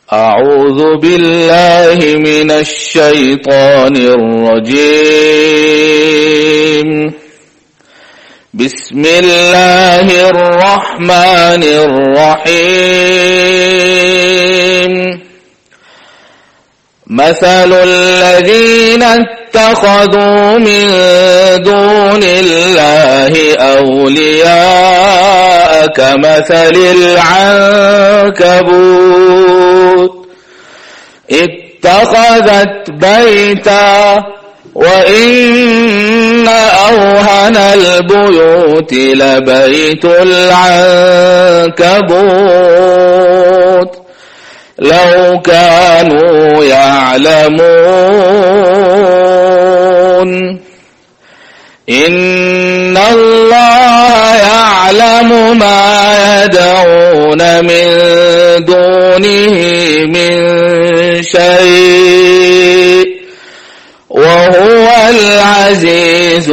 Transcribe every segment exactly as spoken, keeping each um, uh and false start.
أعوذ بالله من الشيطان الرجيم. بسم الله الرحمن الرحيم. مثل الذين اتخذوا من دون الله أولياء كمثل العنكبوت اتخذت بيتا وإن أوهن البيوت لبيت العنكبوت لو كانوا يعلمون. إن الله يعلم ما يدعون من دونه من شيء وهو العزيز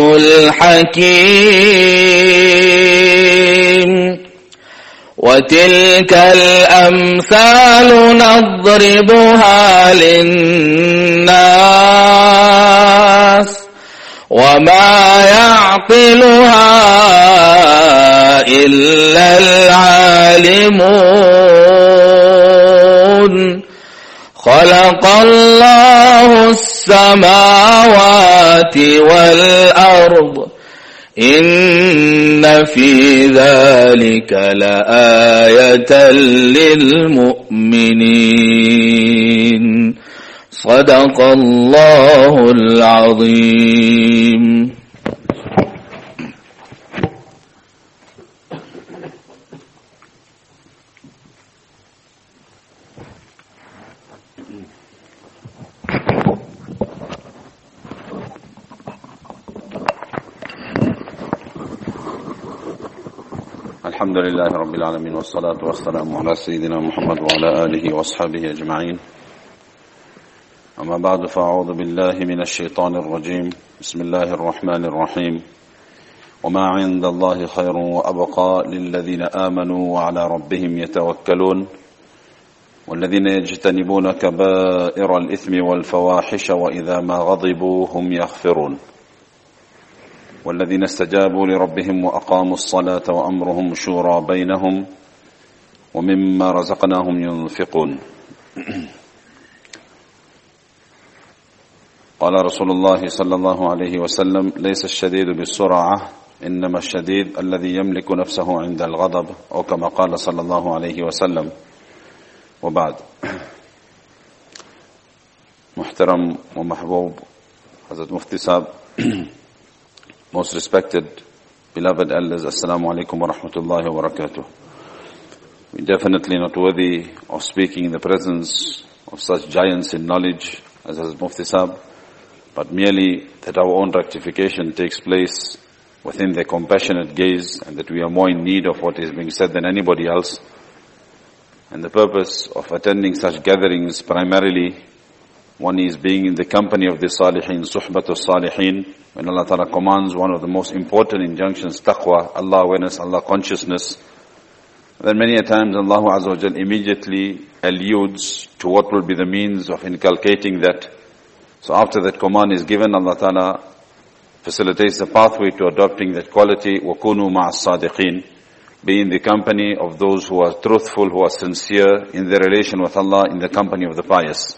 الحكيم. وتلك الأمثال نضربها للناس وما يعقلها إلا العالمون. خلق الله السماوات والأرض إن في ذلك لآية للمؤمنين. صدق الله العظيم. الحمد لله رب العالمين والصلاة والسلام على سيدنا محمد وعلى آله وأصحابه أجمعين. أما بعد، فأعوذ بالله من الشيطان الرجيم. بسم الله الرحمن الرحيم. وما عند الله خير وأبقى للذين آمنوا وعلى ربهم يتوكلون والذين يجتنبون كبائر الإثم والفواحش وإذا ما غضبوا هم يغفرون والذين استجابوا لربهم وأقاموا الصلاة وأمرهم شورى بينهم ومما رزقناهم ينفقون. قال رسول الله صلى الله عليه وسلم: ليس الشديد بالسرعة إنما الشديد الذي يملك نفسه عند الغضب، أو كما قال صلى الله عليه وسلم. وبعد. محترم ومحبوب Hazrat Mufti Sahab, most respected, beloved elders, Assalamu alaikum wa rahmatullahi wa barakatuh. We're definitely not worthy of speaking in the presence of such giants in knowledge as Hazrat Mufti Sahab, but merely that our own rectification takes place within their compassionate gaze, and that we are more in need of what is being said than anybody else. And the purpose of attending such gatherings primarily, one is being in the company of the Salihin, Suhbat al-Salihin. When Allah Ta'ala commands one of the most important injunctions, taqwa, Allah awareness, Allah consciousness, then many a times Allah Azza wa Jal immediately alludes to what will be the means of inculcating that. So after that command is given, Allah Ta'ala facilitates the pathway to adopting that quality, وَكُونُوا مَعَ الصَّادِقِينَ. Be in the company of those who are truthful, who are sincere in their relation with Allah, in the company of the pious.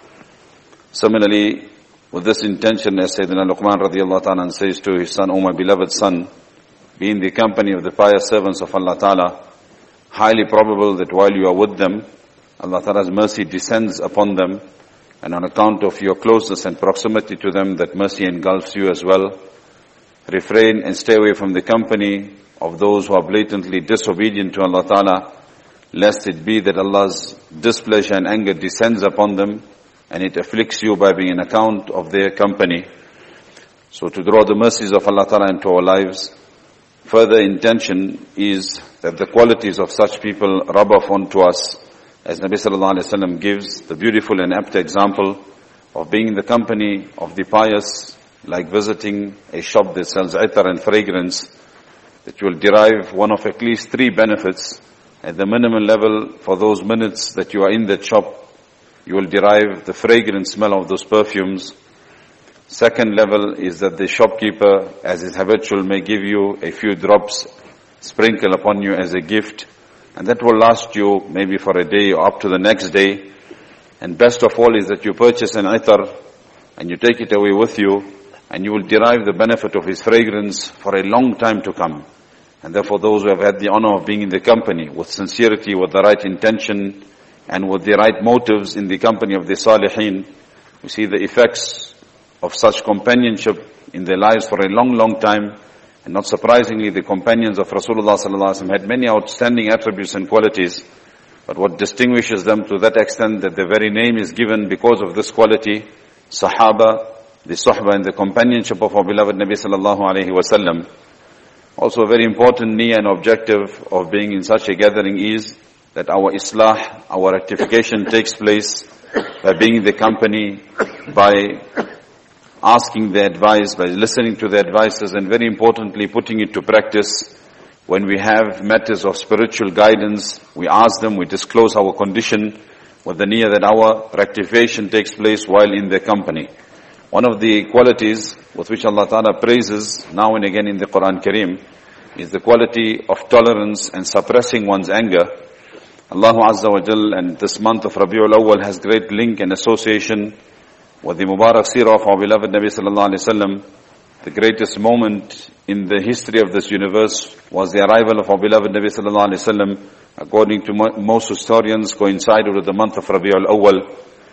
Similarly, with this intention, as Sayyidina Luqman radiallahu ta'ala says to his son, O my beloved son, be in the company of the pious servants of Allah Ta'ala. Highly probable that while you are with them, Allah Ta'ala's mercy descends upon them, and on account of your closeness and proximity to them, that mercy engulfs you as well. Refrain and stay away from the company of those who are blatantly disobedient to Allah Ta'ala, lest it be that Allah's displeasure and anger descends upon them, and it afflicts you by being an account of their company. So to draw the mercies of Allah Ta'ala into our lives, further intention is that the qualities of such people rub off onto us, as Nabi Sallallahu Alaihi Wasallam gives the beautiful and apt example of being in the company of the pious, like visiting a shop that sells itar and fragrance, that you will derive one of at least three benefits at the minimum level for those minutes that you are in that shop. you will derive the fragrant smell of those perfumes. Second level is that the shopkeeper, as is habitual, may give you a few drops, sprinkle upon you as a gift, and that will last you maybe for a day or up to the next day. And best of all is that you purchase an itar and you take it away with you, and you will derive the benefit of his fragrance for a long time to come. And therefore those who have had the honor of being in the company with sincerity, with the right intention, and with the right motives in the company of the Salihin, we see the effects of such companionship in their lives for a long, long time. And not surprisingly, the companions of Rasulullah sallallahu alaihi wasallam had many outstanding attributes and qualities. But what distinguishes them to that extent that their very name is given because of this quality, Sahaba, the Suhbah and the companionship of our beloved Nabi sallallahu alaihi wasallam. Also a very important niyyah and objective of being in such a gathering is that our islah, our rectification takes place by being in the company, by asking their advice, by listening to their advices, and very importantly putting it to practice. When we have matters of spiritual guidance, we ask them, we disclose our condition with the niyyah that our rectification takes place while in their company. One of the qualities with which Allah Ta'ala praises now and again in the Quran Kareem is the quality of tolerance and suppressing one's anger. Allah Azza wa Jal, and this month of Rabiul Awwal has great link and association with the Mubarak Seerah of our beloved Nabi Sallallahu Alaihi Wasallam. The greatest moment in the history of this universe was the arrival of our beloved Nabi Sallallahu Alaihi Wasallam. According to most historians, coincided with the month of Rabiul Awwal.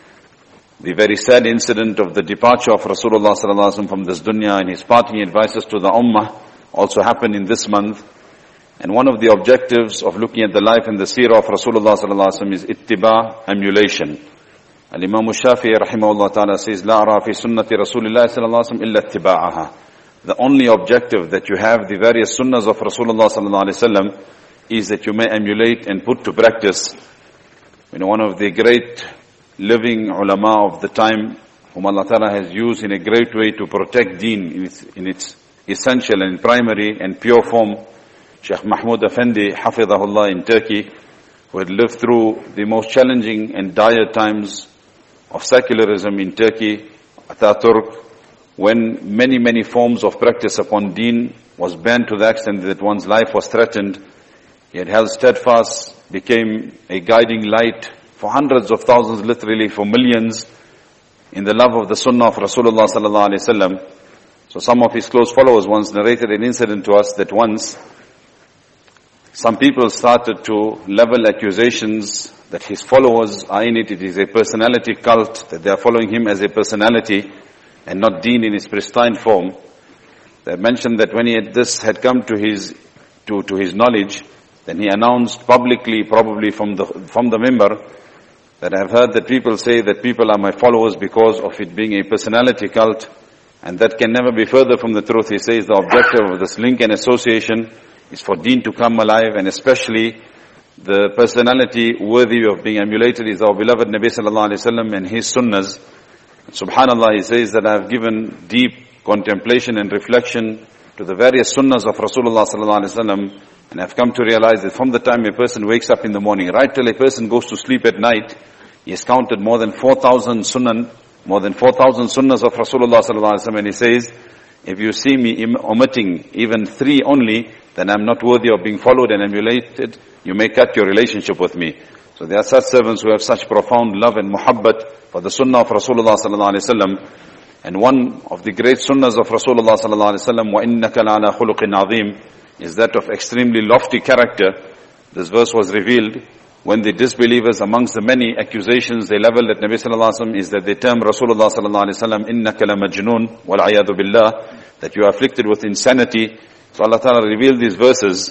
The very sad incident of the departure of Rasulullah Sallallahu Alaihi Wasallam from this dunya and his parting advices to the Ummah also happened in this month. And one of the objectives of looking at the life and the seerah of Rasulullah Sallallahu Alaihi Wasallam is ittiba, emulation. Al-Imam Shafi'i rahimahullah ta'ala says, La ara fi sunnati Rasulullah Sallallahu Alaihi Wasallam illa ittiba'aha. The only objective that you have the various sunnahs of Rasulullah Sallallahu Alaihi Wasallam is that you may emulate and put to practice. You know, one of the great living ulama of the time, whom Allah Ta'ala has used in a great way to protect deen in its, in its essential and primary and pure form, Sheikh Mahmoud Effendi, Hafidhahullah in Turkey, who had lived through the most challenging and dire times of secularism in Turkey, Ataturk, when many, many forms of practice upon deen was banned to the extent that one's life was threatened. He had held steadfast, became a guiding light for hundreds of thousands, literally for millions, in the love of the sunnah of Rasulullah sallallahu alaihi wasallam. So some of his close followers once narrated an incident to us that once some people started to level accusations that his followers are in it, it is a personality cult, that they are following him as a personality and not deen in its pristine form. They mentioned that when he had, this had come to his, to, to his knowledge, then he announced publicly, probably from the, from the member, that I have heard that people say that people are my followers because of it being a personality cult, and that can never be further from the truth. He says the objective of this link and association is for deen to come alive, and especially the personality worthy of being emulated is our beloved Nabi sallallahu alaihi wasallam and his sunnahs. Subhanallah, he says that I have given deep contemplation and reflection to the various sunnahs of Rasulullah sallallahu alaihi wasallam, and I've come to realize that from the time a person wakes up in the morning, right till a person goes to sleep at night, he has counted more than four thousand sunnah, more than four thousand sunnahs of Rasulullah sallallahu alaihi wasallam, and he says, if you see me omitting even three only, then I'm not worthy of being followed and emulated. You may cut your relationship with me. So there are such servants who have such profound love and muhabbat for the sunnah of Rasulullah sallallahu alaihi wasallam. And one of the great sunnahs of Rasulullah sallallahu alaihi wasallam, وَإِنَّكَ لَعَلَى خُلُقٍ عَظِيمٍ, is that of extremely lofty character. This verse was revealed when the disbelievers, amongst the many accusations they leveled at Nabi sallallahu alaihi wasallam, is that they term Rasulullah sallallahu alaihi wasallam إِنَّكَ لَمَجْنُونَ وَالْعَيَاذُ بِاللَّهِ, that you are afflicted with insanity. So Allah Ta'ala revealed these verses,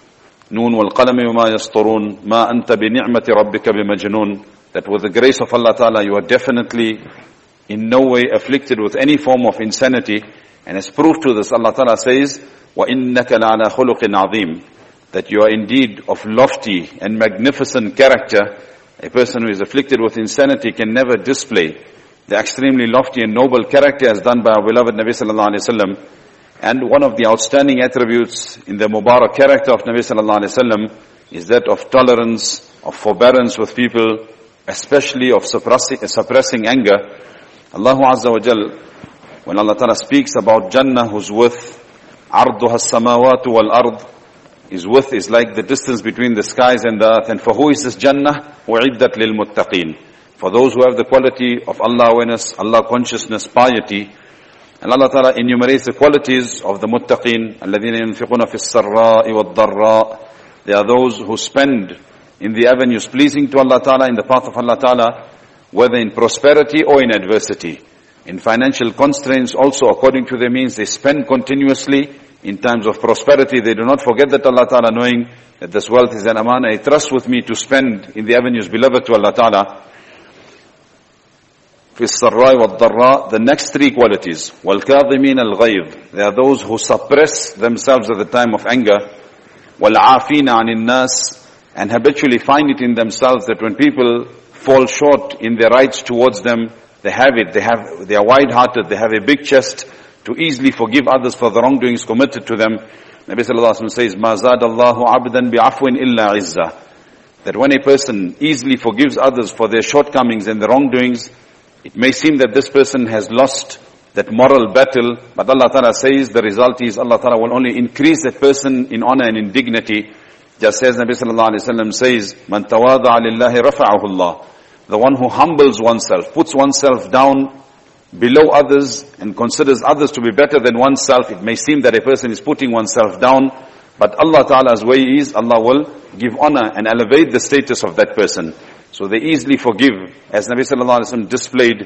Noon wal qalami wa ma yasturun, ma anta bi ni'mati rabbika bi majnoon, that with the grace of Allah Ta'ala you are definitely in no way afflicted with any form of insanity. And as proof to this, Allah Ta'ala says, وَإِنَّكَ لَعَلَى خُلُقٍ عَظِيمٍ, that you are indeed of lofty and magnificent character. A person who is afflicted with insanity can never display the extremely lofty and noble character as done by our beloved Nabi sallallahu alaihi wasallam. And one of the outstanding attributes in the Mubarak character of Nabi sallallahu alaihi wasallam is that of tolerance, of forbearance with people, especially of suppressing, suppressing anger. Allah Azza wa Jal, when Allah Ta'ala speaks about Jannah, whose worth, عَرْضُهَا السَّمَاوَاتُ وَالْأَرْضُ, his worth is like the distance between the skies and the earth. And for who is this Jannah? وَعِدَّتْ لِلْمُتَّقِينَ. For those who have the quality of Allah awareness, Allah consciousness, piety. And Allah Ta'ala enumerates the qualities of the muttaqeen. الَّذِينَ يُنْفِقُونَ فِي السَّرَّاءِ وَالضَّرَّاءِ. They are those who spend in the avenues pleasing to Allah Ta'ala, in the path of Allah Ta'ala, whether in prosperity or in adversity. In financial constraints also, according to their means, they spend continuously. In times of prosperity, they do not forget that Allah Ta'ala, knowing that this wealth is an amana, a trust with me to spend in the avenues beloved to Allah Ta'ala. في السراء والضراء, the next three qualities. وَالْكَاظِمِينَ الْغَيْظِ, they are those who suppress themselves at the time of anger. وَالْعَافِينَ عَنِ النَّاسِ, and habitually find it in themselves that when people fall short in their rights towards them, they have it, they have, they are wide-hearted, they have a big chest to easily forgive others for the wrongdoings committed to them. Nabi sallallahu alaihi wasallam says, مَا زَادَ اللَّهُ عَبْدًا بِعَفْوٍ إِلَّا عِزَّةً, that when a person easily forgives others for their shortcomings and their wrongdoings, it may seem that this person has lost that moral battle, but Allah Ta'ala says the result is Allah Ta'ala will only increase that person in honor and in dignity. Just as Nabi sallallahu alaihi wasallam says, مَنْ تَوَاضَعَ لِلَّهِ رَفَعَهُ اللَّهُ, the one who humbles oneself, puts oneself down below others and considers others to be better than oneself. It may seem that a person is putting oneself down, but Allah Ta'ala's way is, Allah will give honor and elevate the status of that person. So they easily forgive, as Nabi sallallahu alaihi wasallam displayed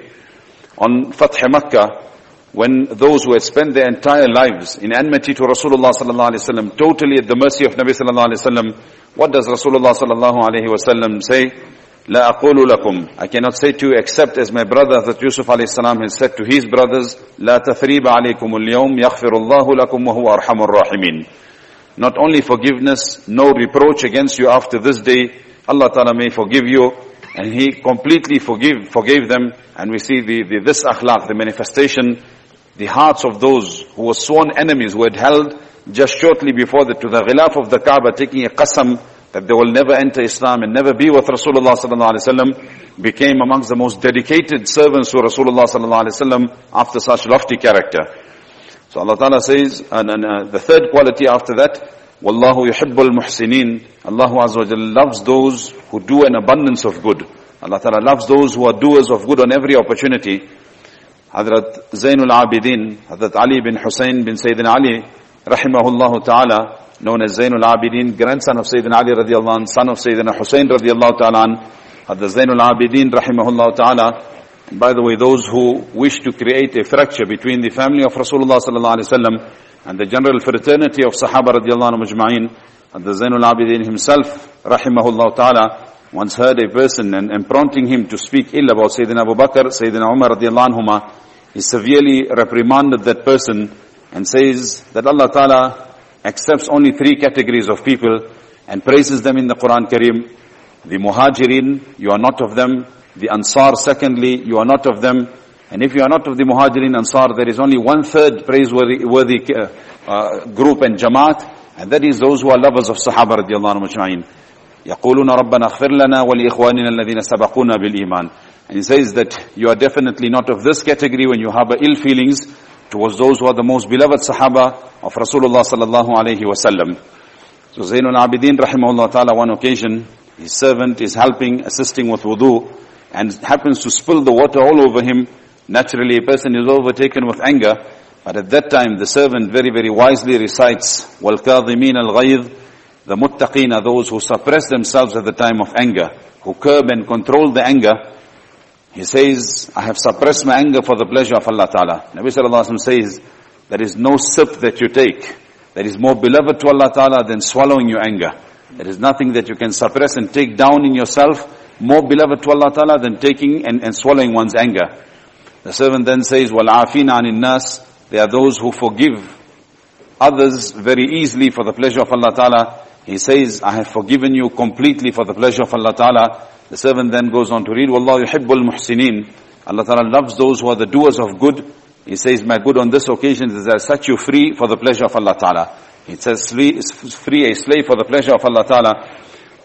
on Fath Makkah, when those who had spent their entire lives in enmity to Rasulullah sallallahu alaihi wasallam, totally at the mercy of Nabi sallallahu alaihi wasallam, what does Rasulullah sallallahu alaihi wasallam say? لا أقول لكم, I cannot say to you except as my brother that Yusuf alayhi salam has said to his brothers, لا تثريب عليكم اليوم يغفر الله لكم وهو أرحم الراحمين. Not only forgiveness, no reproach against you after this day, Allah Ta'ala may forgive you, and He completely forgive, forgave them. And we see the, the this akhlaq, the manifestation, the hearts of those who were sworn enemies, who had held just shortly before that to the ghilaf of the Kaaba, taking a qasam that they will never enter Islam and never be with Rasulullah sallallahu alaihi wasallam, became amongst the most dedicated servants to Rasulullah sallallahu alaihi wasallam after such lofty character. So Allah Ta'ala says, and, and uh, the third quality after that, Wallahu yuhibbul muhsinin, Allah Azza wa Jalla loves those who do an abundance of good. Allah Ta'ala loves those who are doers of good on every opportunity. Hazrat Zainul Abidin, Hazrat Ali bin Hussein bin Sayyidina Ali, rahimahullah ta'ala, known as Zainul Abidin, grandson of Sayyidina Ali radiallahu anh, son of Sayyidina Hussein radiallahu ta'ala anh, Hazrat Zainul Abidin rahimahullah ta'ala. And by the way, those who wish to create a fracture between the family of Rasulullah sallallahu alaihi wasallam and the general fraternity of Sahaba radiallahu anhu majma'in, Hazrat Zainul Abidin himself rahimahullah ta'ala once heard a person and, and prompting him to speak ill about Sayyidina Abu Bakr, Sayyidina Umar radiallahu anhuma, he severely reprimanded that person and says that Allah Ta'ala accepts only three categories of people and praises them in the Quran Kareem. The Muhajirin, you are not of them. The Ansar, secondly, you are not of them. And if you are not of the Muhajirin Ansar, there is only one third praiseworthy worthy, uh, uh, group and Jamaat, and that is those who are lovers of Sahaba radiallahu anhu majma'in. يَقُولُونَ رَبَّنَا اغْفِرْ لَنَا وَلِإِخْوَانِنَا الَّذِينَ سَبَقُونَا بِالْإِيمَانِ. And he says that you are definitely not of this category when you harbor ill feelings towards those who are the most beloved Sahaba of Rasulullah sallallahu alayhi wa sallam. So Zainul Abidin rahimahullah ta'ala, one occasion, his servant is helping, assisting with wudu, and happens to spill the water all over him. Naturally, a person is overtaken with anger, but at that time the servant very, very wisely recites, وَالْكَاظِمِينَ الْغَيْظِ, the muttaqeen are those who suppress themselves at the time of anger, who curb and control the anger. He says, I have suppressed my anger for the pleasure of Allah Ta'ala. Nabi Sallallahu Alaihi Wasallam says, there is no sip that you take that is more beloved to Allah Ta'ala than swallowing your anger. There is nothing that you can suppress and take down in yourself more beloved to Allah Ta'ala than taking and, and swallowing one's anger. The servant then says, وَالْعَافِينَ عَنِ النَّاسِ, they are those who forgive others very easily for the pleasure of Allah Ta'ala. He says, I have forgiven you completely for the pleasure of Allah Ta'ala. The servant then goes on to read, وَاللَّهُ يُحِبُّ الْمُحْسِنِينَ, Allah Ta'ala loves those who are the doers of good. He says, my good on this occasion is that I set you free for the pleasure of Allah Ta'ala. It says, free a slave for the pleasure of Allah Ta'ala.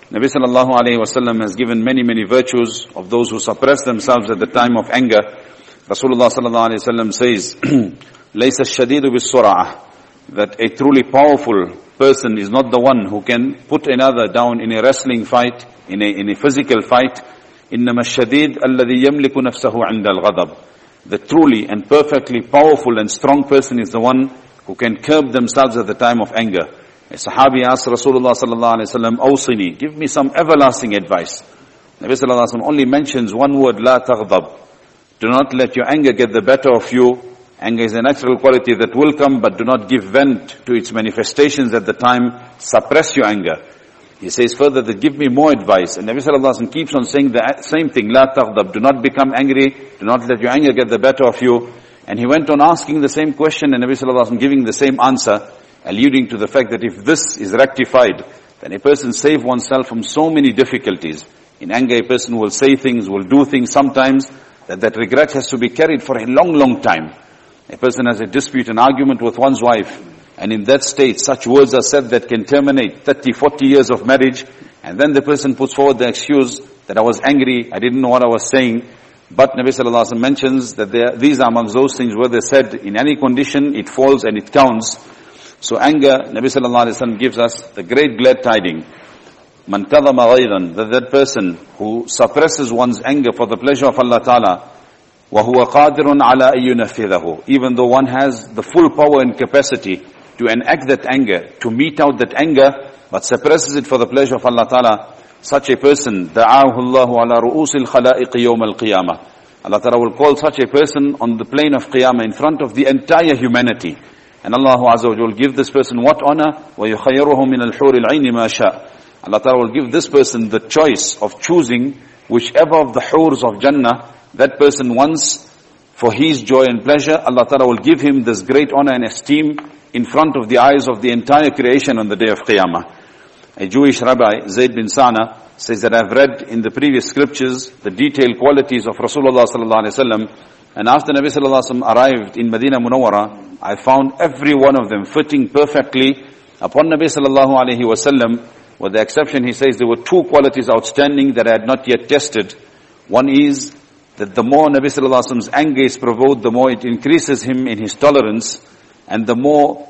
Nabi sallallahu alayhi wasallam has given many, many virtues of those who suppress themselves at the time of anger. Rasulullah sallallahu alayhi wasallam says, "Laysa ash-shadidu bis-sur'ah," that a truly powerful person is not the one who can put another down in a wrestling fight, in a, in a physical fight. إِنَّمَا الشَّدِيدُ الَّذِي يَمْلِكُ نَفْسَهُ عِنْدَ الْغَضَبِ. The truly and perfectly powerful and strong person is the one who can curb themselves at the time of anger. A Sahabi asked Rasulullah sallallahu alayhi wa sallam, "Awsini, give me some everlasting advice." Nabi sallallahu alayhi wa sallam only mentions one word, "La taghdab." Do not let your anger get the better of you. Anger is a natural quality that will come, but do not give vent to its manifestations at the time. Suppress your anger. He says further that give me more advice. And Nabi sallallahu alayhi wa sallam keeps on saying the same thing, "La taghdab." Do not become angry. Do not let your anger get the better of you. And he went on asking the same question, and Nabi sallallahu alayhi wa sallam giving the same answer, alluding to the fact that if this is rectified, then a person save oneself from so many difficulties. In anger, a person will say things, will do things sometimes, that that regret has to be carried for a long, long time. A person has a dispute, an argument with one's wife, and in that state, such words are said that can terminate thirty, forty years of marriage, and then the person puts forward the excuse that I was angry, I didn't know what I was saying. But Nabi sallallahu alaihi wasallam mentions that there, these are amongst those things where they said in any condition it falls and it counts. So anger, Nabi sallallahu alaihi wasallam gives us the great glad tiding. Man kadhama ghayran, that that person who suppresses one's anger for the pleasure of Allah Ta'ala, wa huwa qadirun ala ayyunafidhahu, even though one has the full power and capacity to enact that anger, to mete out that anger, but suppresses it for the pleasure of Allah Ta'ala, such a person, da'ahu Allahu ala ru'usil khalaiq yawm al-qiyamah. Allah Ta'ala will call such a person on the plane of Qiyamah in front of the entire humanity. And Allah Azza wa Jalla will give this person what honor? وَيُخَيَّرُهُ مِنَ الْحُورِ الْعَيْنِ مَا شَاءَ. Allah Ta'ala will give this person the choice of choosing whichever of the hurs of Jannah that person wants for his joy and pleasure. Allah Ta'ala will give him this great honor and esteem in front of the eyes of the entire creation on the day of Qiyamah. A Jewish rabbi, Zayd bin Sa'na, says that I've read in the previous scriptures the detailed qualities of Rasulullah sallallahu alaihi wasallam, and after Nabi sallallahu alaihi wasallam arrived in Medina Munawwara, I found every one of them fitting perfectly upon Nabi sallallahu alaihi wasallam. With the exception, he says there were two qualities outstanding that I had not yet tested. One is that the more Nabi sallallahu alaihi wasallam's anger is provoked, the more it increases him in his tolerance, and the more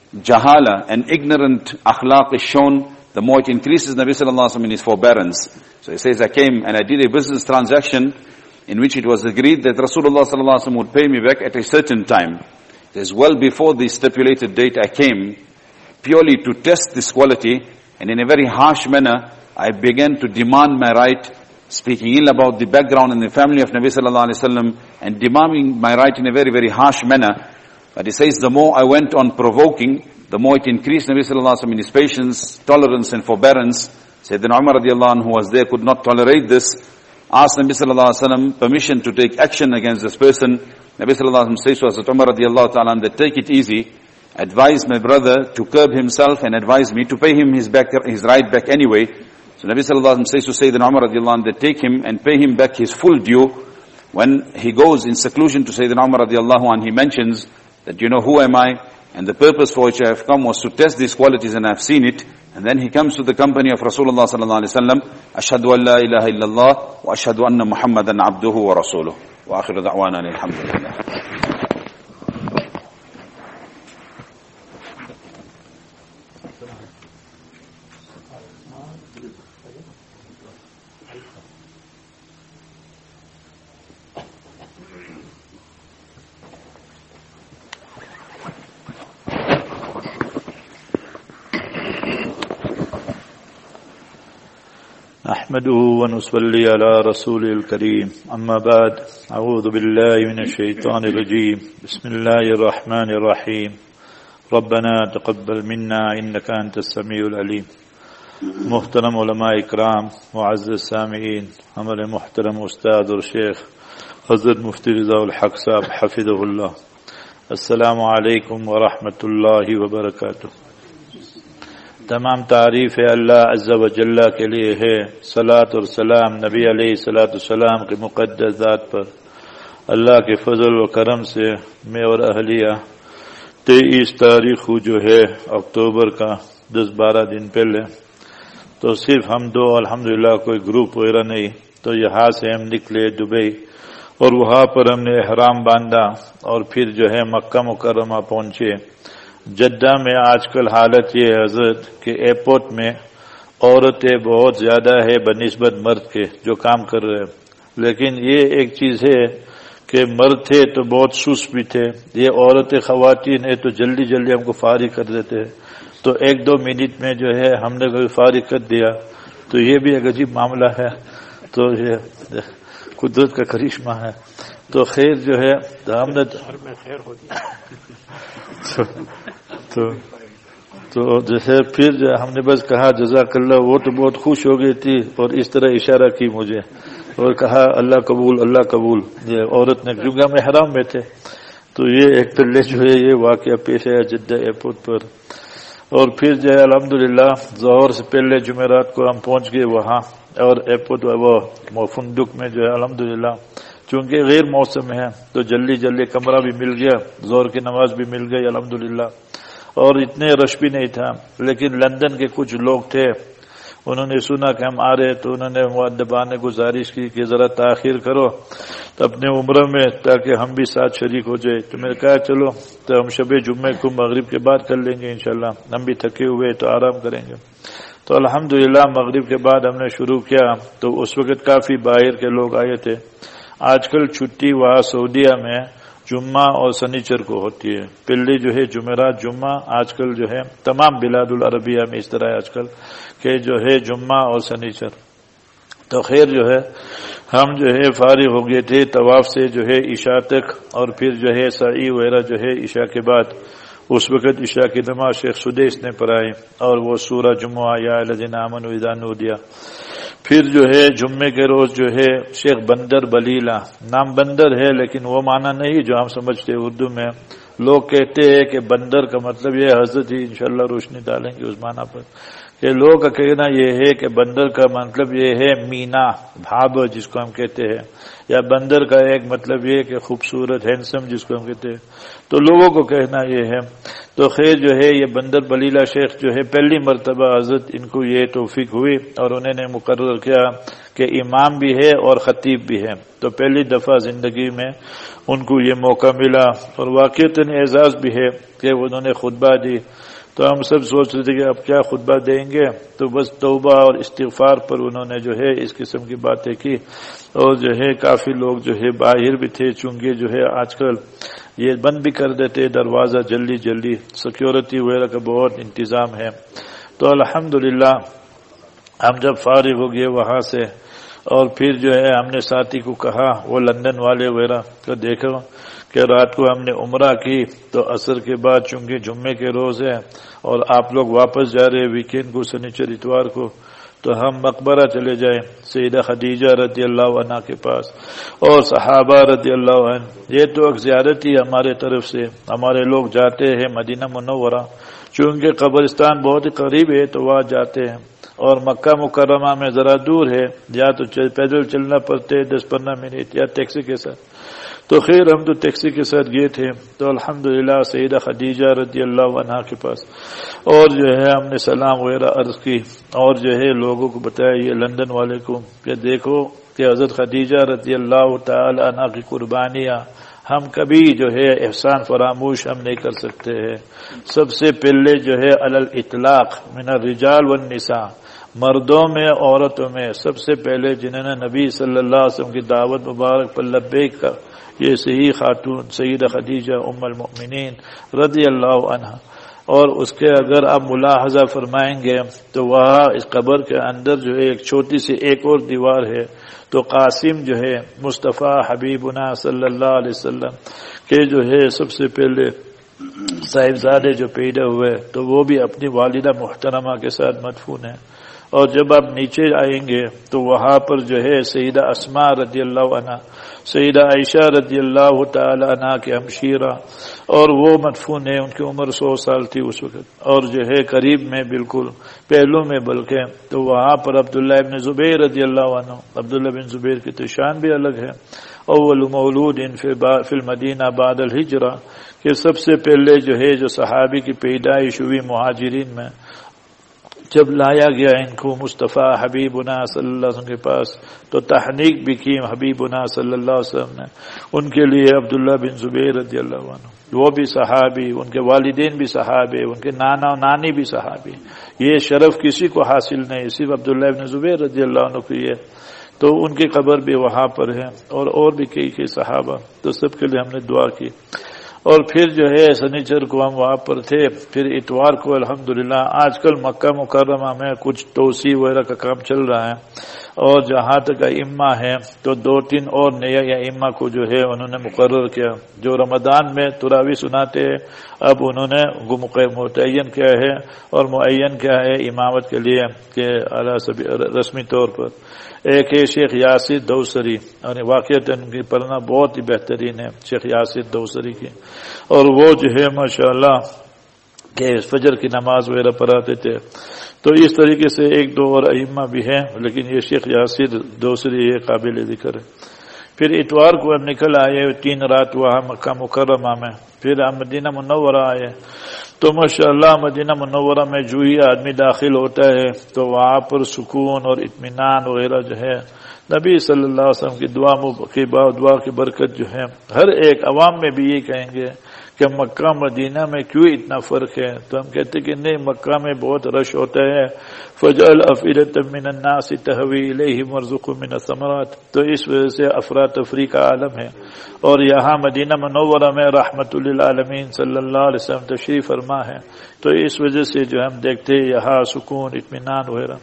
jahala and ignorant akhlaq is shown, the more it increases Nabi sallallahu alaihi wasallam in his forbearance. So he says, I came and I did a business transaction in which it was agreed that Rasulullah sallallahu alaihi wasallam would pay me back at a certain time. It is well before the stipulated date I came, purely to test this quality, and in a very harsh manner, I began to demand my right, speaking ill about the background and the family of Nabi sallallahu alaihi wasallam, and demanding my right in a very, very harsh manner. But he says, the more I went on provoking, the more it increased Nabi sallallahu alaihi wasallam in his patience, tolerance and forbearance. Sayyidina Umar radiallahu anhu, who was there, could not tolerate this, asked Nabi sallallahu alaihi wasallam permission to take action against this person. Nabi sallallahu alaihi wasallam says to Hazrat Umar radiallahu ta'ala, that take it easy, advise my brother to curb himself and advise me to pay him his back, his right back anyway. So Nabi sallallahu alaihi wasallam says to Sayyidina Umar radiallahu anhu, that take him and pay him back his full due. When he goes in seclusion to Sayyidina Umar radiallahu anhu, he mentions that, you know, who am I? And the purpose for which I have come was to test these qualities, and I have seen it. And then he comes to the company of Rasulullah sallallahu alaihi wasallam. Ashhadu an la ilaha illallah wa ashhadu anna Muhammadan abduhu wa rasuluh. Wa akhiru da'wana alhamdulillah. نحمده ونصلي على رسوله الكريم أما بعد أعوذ بالله من الشيطان الرجيم بسم الله الرحمن الرحيم ربنا تقبل منا إنك أنت السميع العليم. محترم علماء اکرام، معزز سامعین، ہمارے محترم استاد اور شیخ حضرت مفتی رضا الحق صاحب حفظہ اللہ، السلام علیکم ورحمۃ اللہ وبرکاتہ. تمام تعریف اللہ عز و جل کے لیے ہے. صلاۃ اور سلام نبی علیہ الصلوۃ والسلام کے مقدس ذات پر. اللہ کے فضل و کرم سے میں اور اہلیہ تیئیس تاریخ جو ہے اکتوبر کا دس بارہ دن پہلے تو صرف ہم دو الحمدللہ، کوئی گروپ وغیرہ نہیں. تو یہاں سے ہم نکلے دبئی اور وہاں پر ہم نے احرام باندھا اور پھر جو ہے مکہ مکرمہ پہنچے. جدہ میں آج کل حالت یہ ہے حضرت کہ ایئرپورٹ میں عورتیں بہت زیادہ ہے بنسبت مرد کے جو کام کر رہے ہیں. لیکن یہ ایک چیز ہے کہ مرد تھے تو بہت سست بھی تھے، یہ عورتیں خواتین ہیں تو جلدی جلدی ہم کو فارغ کر دیتے ہیں. تو ایک دو منٹ میں جو ہے ہم نے کوئی فارغ کر دیا. تو یہ بھی ایک عجیب معاملہ ہے. تو یہ قدرت کا کرشمہ ہے. تو خیر جو ہے ہم نے تو تو جیسے پھر جو ہم نے بس کہا جزاک اللہ. وہ تو بہت خوش ہو گئی تھی اور اس طرح اشارہ کی مجھے اور کہا اللہ قبول اللہ قبول. یہ عورت نے، کیونکہ ہم احرام میں تھے. تو یہ ایک پہلے جو ہے یہ واقعہ پیش آیا جدہ ایئرپورٹ پر. اور پھر جو ہے الحمدللہ ظہر سے پہلے جمعرات کو ہم پہنچ گئے وہاں. اور ایئرپورٹ وہ فندق میں جو ہے الحمدللہ چونکہ غیر موسم ہے تو جلدی جلدی کمرہ بھی مل گیا، ظہر کی نماز بھی مل گئی الحمدللہ. اور اتنے رش بھی نہیں تھا. لیکن لندن کے کچھ لوگ تھے، انہوں نے سنا کہ ہم آ رہے تو انہوں نے مؤدبانہ گزارش کی کہ ذرا تاخیر کرو تو اپنے عمرہ میں تاکہ ہم بھی ساتھ شریک ہو جائے. تو میں نے کہا چلو تو ہم شب جمعے کو مغرب کے بعد کر لیں گے انشاءاللہ، ہم بھی تھکے ہوئے تو آرام کریں گے. تو الحمدللہ مغرب کے بعد ہم نے شروع کیا. تو اس وقت کافی باہر کے لوگ آئے تھے. آج کل چھٹی وہاں سعودیہ میں جمعہ اور سنیچر کو ہوتی ہے. پہلے جو ہے جمعرات جمعہ، آج کل جو ہے تمام بلاد العربیہ میں اس طرح ہے آج کل کہ جو ہے جمعہ اور سنیچر. تو خیر جو ہے ہم جو ہے فارغ ہو گئے تھے طواف سے جو ہے عشاء تک. اور پھر جو ہے سعی وغیرہ جو ہے عشاء کے بعد اس وقت عشاء کی نماز شیخ سدیس نے پڑھائی اور وہ سورہ جمعہ یا الذین آمنوا اذا نودی. پھر جو ہے جمعے کے روز جو ہے شیخ بندر بلیلہ، نام بندر ہے لیکن وہ معنی نہیں جو ہم سمجھتے اردو میں. لوگ کہتے ہیں کہ بندر کا مطلب یہ حضرت ہی انشاءاللہ روشنی ڈالیں گے اس معنی پر کہ لوگ کا کہنا یہ ہے کہ بندر کا مطلب یہ ہے مینا بھاب جس کو ہم کہتے ہیں، یا بندر کا ایک مطلب یہ کہ خوبصورت ہینسم جس کو ہم کہتے ہیں. تو لوگوں کو کہنا یہ ہے. تو خیر جو ہے یہ بندر بلیلہ شیخ جو ہے پہلی مرتبہ حضرت ان کو یہ توفیق ہوئی اور انہوں نے مقرر کیا کہ امام بھی ہے اور خطیب بھی ہے. تو پہلی دفعہ زندگی میں ان کو یہ موقع ملا اور واقعتاً اعزاز بھی ہے کہ انہوں نے خطبہ دی. تو ہم سب سوچ رہے تھے کہ اب کیا خطبہ دیں گے. تو بس توبہ اور استغفار پر انہوں نے جو ہے اس قسم کی باتیں کی. اور جو ہے کافی لوگ جو ہے باہر بھی تھے چونکہ جو ہے آج کل یہ بند بھی کر دیتے دروازہ جلدی جلدی، سیکیورٹی وغیرہ کا بہت انتظام ہے. تو الحمدللہ ہم جب فارغ ہو گئے وہاں سے اور پھر جو ہے ہم نے ساتھی کو کہا وہ لندن والے وغیرہ کو دیکھو کہ رات کو ہم نے عمرہ کی تو عصر کے بعد چونکہ جمعے کے روز ہے اور آپ لوگ واپس جا رہے ویکینڈ کو سنیچر اتوار کو، تو ہم مقبرہ چلے جائیں سیدہ خدیجہ رضی اللہ عنہ کے پاس اور صحابہ رضی اللہ عنہ. یہ تو ایک زیارت ہی ہمارے طرف سے، ہمارے لوگ جاتے ہیں مدینہ منورہ چونکہ قبرستان بہت ہی قریب ہے تو وہاں جاتے ہیں. اور مکہ مکرمہ میں ذرا دور ہے، یا تو پیدل چلنا پڑتے ہے دس پندرہ منٹ یا ٹیکسی کے ساتھ. تو خیر ہم تو ٹیکسی کے ساتھ گئے تھے. تو الحمدللہ سیدہ خدیجہ رضی اللہ عنہا کے پاس اور جو ہے ہم نے سلام وغیرہ عرض کی اور جو ہے لوگوں کو بتایا یہ لندن والے کو کہ دیکھو کہ حضرت خدیجہ رضی اللہ تعالی عنہا کی قربانیاں ہم کبھی جو ہے احسان فراموش ہم نہیں کر سکتے ہیں. سب سے پہلے جو ہے علی الاطلاق من الرجال والنساء، مردوں میں عورتوں میں سب سے پہلے جنہوں نے نبی صلی اللہ علیہ وسلم کی دعوت مبارک پر لبیک کا یہ صحیح خاتون سیدہ خدیجہ ام المؤمنین رضی اللہ عنہ. اور اس کے اگر آپ ملاحظہ فرمائیں گے تو وہاں اس قبر کے اندر جو ہے ایک چھوٹی سی ایک اور دیوار ہے. تو قاسم جو ہے مصطفیٰ حبیبنا صلی اللہ علیہ وسلم کے جو ہے سب سے پہلے صاحبزادے جو پیدا ہوئے تو وہ بھی اپنی والدہ محترمہ کے ساتھ مدفون ہیں. اور جب آپ نیچے آئیں گے تو وہاں پر جو ہے سیدہ اسماء رضی اللہ عنہ، سیدہ عائشہ رضی اللہ تعالی عنہ کے ہمشیرہ اور وہ مدفون ہیں، ان کی عمر سو سال تھی اس وقت. اور جو ہے قریب میں بالکل پہلو میں بلکہ تو وہاں پر عبداللہ ابن زبیر رضی اللہ عنہ، عبداللہ بن زبیر کی تو شان بھی الگ ہے. اول مولود فی المدینہ بعد الہجرہ کہ سب سے پہلے جو ہے جو صحابی کی پیدائش ہوئی مہاجرین میں جب لایا گیا ان کو مصطفیٰ حبیبنا صلی اللہ علیہ وسلم کے پاس تو تحنیک بھی کی حبیبنا صلی اللہ علیہ وسلم نے ان کے لیے عبداللہ بن زبیر رضی اللہ عنہ، وہ بھی صحابی، ان کے والدین بھی صحابی، ان کے نانا و نانی بھی صحابی، یہ شرف کسی کو حاصل نہیں، صرف عبداللہ بن زبیر رضی اللہ عنہ کو یہ، تو ان کی قبر بھی وہاں پر ہے، اور اور بھی کئی کئی صحابہ، تو سب کے لیے ہم نے دعا کی۔ اور پھر جو ہے سنیچر کو ہم وہاں پر تھے، پھر اتوار کو الحمدللہ آج کل مکہ مکرمہ میں کچھ توسیع وغیرہ کا کام چل رہا ہے، اور جہاں تک ائمہ ہے تو دو تین اور نئے ائمہ کو جو ہے انہوں نے مقرر کیا، جو رمضان میں تراویح سناتے ہیں اب انہوں نے متعین کیا ہے، اور معین کیا ہے امامت کے لیے کہ رسمی طور پر ایک ہے شیخ یاسر دوسری، اور واقعات ان کی پڑھنا بہت ہی بہترین ہے شیخ یاسر دوسری کی، اور وہ جو ہے ماشاءاللہ کہ فجر کی نماز وغیرہ پڑھاتے تھے۔ تو اس طریقے سے ایک دو اور ائمہ بھی ہیں، لیکن یہ شیخ یاسر دوسری یہ قابل ذکر ہے۔ پھر اتوار کو ہم نکل آئے تین رات وہاں مکہ مکرمہ میں، پھر ہم مدینہ منورہ آئے، تو ماشاءاللہ مدینہ منورہ میں جو ہی آدمی داخل ہوتا ہے تو وہاں پر سکون اور اطمینان وغیرہ جو ہے نبی صلی اللہ علیہ وسلم کی دعا کی دعا کی برکت جو ہے، ہر ایک عوام میں بھی یہ کہیں گے کہ مکہ مدینہ میں کیوں اتنا فرق ہے، تو ہم کہتے ہیں کہ نہیں، مکہ میں بہت رش ہوتا ہے، فجعل افئدة من الناس تهوی الیہم وارزقهم من الثمرات، تو اس وجہ سے افراتفری کا عالم ہے، اور یہاں مدینہ منورہ میں رحمت للعالمین صلی اللہ علیہ وسلم تشریف فرما ہے، تو اس وجہ سے جو ہم دیکھتے ہیں یہاں سکون اطمینان وغیرہ۔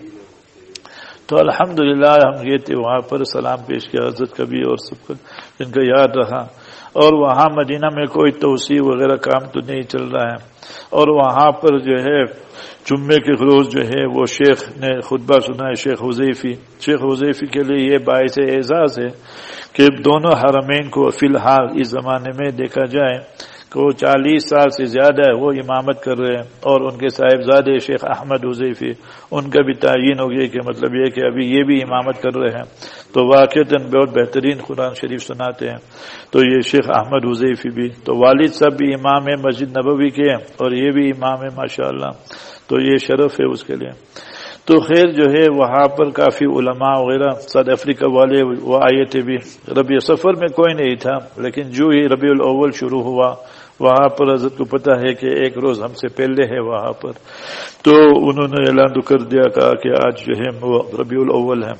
تو الحمدللہ ہم یہ تھے وہاں پر سلام پیش کیا حضرت کبھی اور سب کو جن کا یاد رہا، اور وہاں مدینہ میں کوئی توسیع وغیرہ کام تو نہیں چل رہا ہے، اور وہاں پر جو ہے جمعے کے روز جو ہے وہ شیخ نے خطبہ سنا ہے، شیخ حذیفی شیخ حذیفی کے لیے یہ باعث اعزاز ہے کہ دونوں حرمین کو فی الحال اس زمانے میں دیکھا جائے کہ وہ چالیس سال سے زیادہ ہے وہ امامت کر رہے ہیں، اور ان کے صاحبزادے شیخ احمد حذیفی ان کا بھی تعین ہو گیا کہ مطلب یہ کہ ابھی یہ بھی امامت کر رہے ہیں، تو واقعتاً بہت بہترین قرآن شریف سناتے ہیں، تو یہ شیخ احمد حذیفی بھی، تو والد صاحب بھی امام ہے مسجد نبوی کے، اور یہ بھی امام ہے ماشاءاللہ، تو یہ شرف ہے اس کے لیے۔ تو خیر جو ہے وہاں پر کافی علماء وغیرہ ساؤتھ افریقہ والے وہ آئے تھے بھی، ربیع سفر میں کوئی نہیں تھا، لیکن جو ہی ربیع الاول شروع ہوا وہاں پر حضرت کو پتا ہے کہ ایک روز ہم سے پہلے ہے وہاں پر، تو انہوں نے اعلان کر دیا کہا کہ آج جو ہے وہ ربیع الاول ہے۔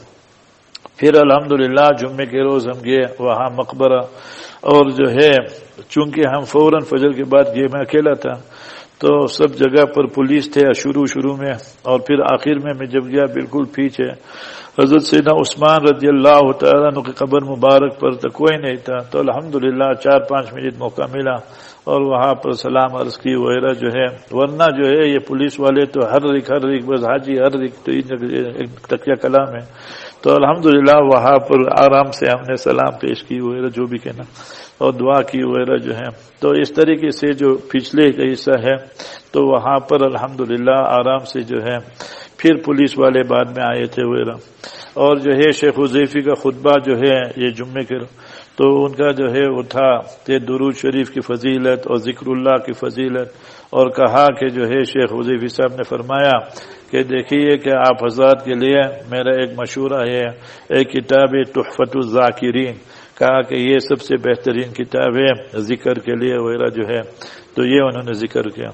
پھر الحمدللہ جمعے کے روز ہم گئے وہاں مقبرہ، اور جو ہے چونکہ ہم فوراً فجر کے بعد گئے، میں اکیلا تھا، تو سب جگہ پر پولیس تھے شروع شروع میں، اور پھر آخر میں میں جب گیا بالکل پیچھے حضرت سیدنا عثمان رضی اللہ تعالیٰ عنہ کی قبر مبارک پر تو کوئی نہیں تھا، تو الحمدللہ چار پانچ منٹ موقع ملا اور وہاں پر سلام عرض کی وغیرہ جو ہے، ورنہ جو ہے یہ پولیس والے تو ہر رک ہر رک بس حاجی ہر رک تو ایک تکیہ کلام ہے، تو الحمدللہ وہاں پر آرام سے ہم نے سلام پیش کی وغیرہ جو بھی کہنا اور دعا کی وغیرہ جو ہے، تو اس طریقے سے جو پچھلے کا حصہ ہے تو وہاں پر الحمدللہ آرام سے جو ہے، پھر پولیس والے بعد میں آئے تھے وغیرہ، اور جو ہے شیخ حذیفی کا خطبہ جو ہے یہ جمعے کے تو ان کا جو ہے وہ تھا کہ درود شریف کی فضیلت اور ذکر اللہ کی فضیلت، اور کہا کہ جو ہے شیخ حذیفی صاحب نے فرمایا کہ دیکھیے کہ آپ حضرات کے لیے میرا ایک مشورہ ہے، ایک کتاب تحفۃ الذاکرین، کہا کہ یہ سب سے بہترین کتاب ہے ذکر کے لیے وغیرہ جو ہے، تو یہ انہوں نے ذکر کیا۔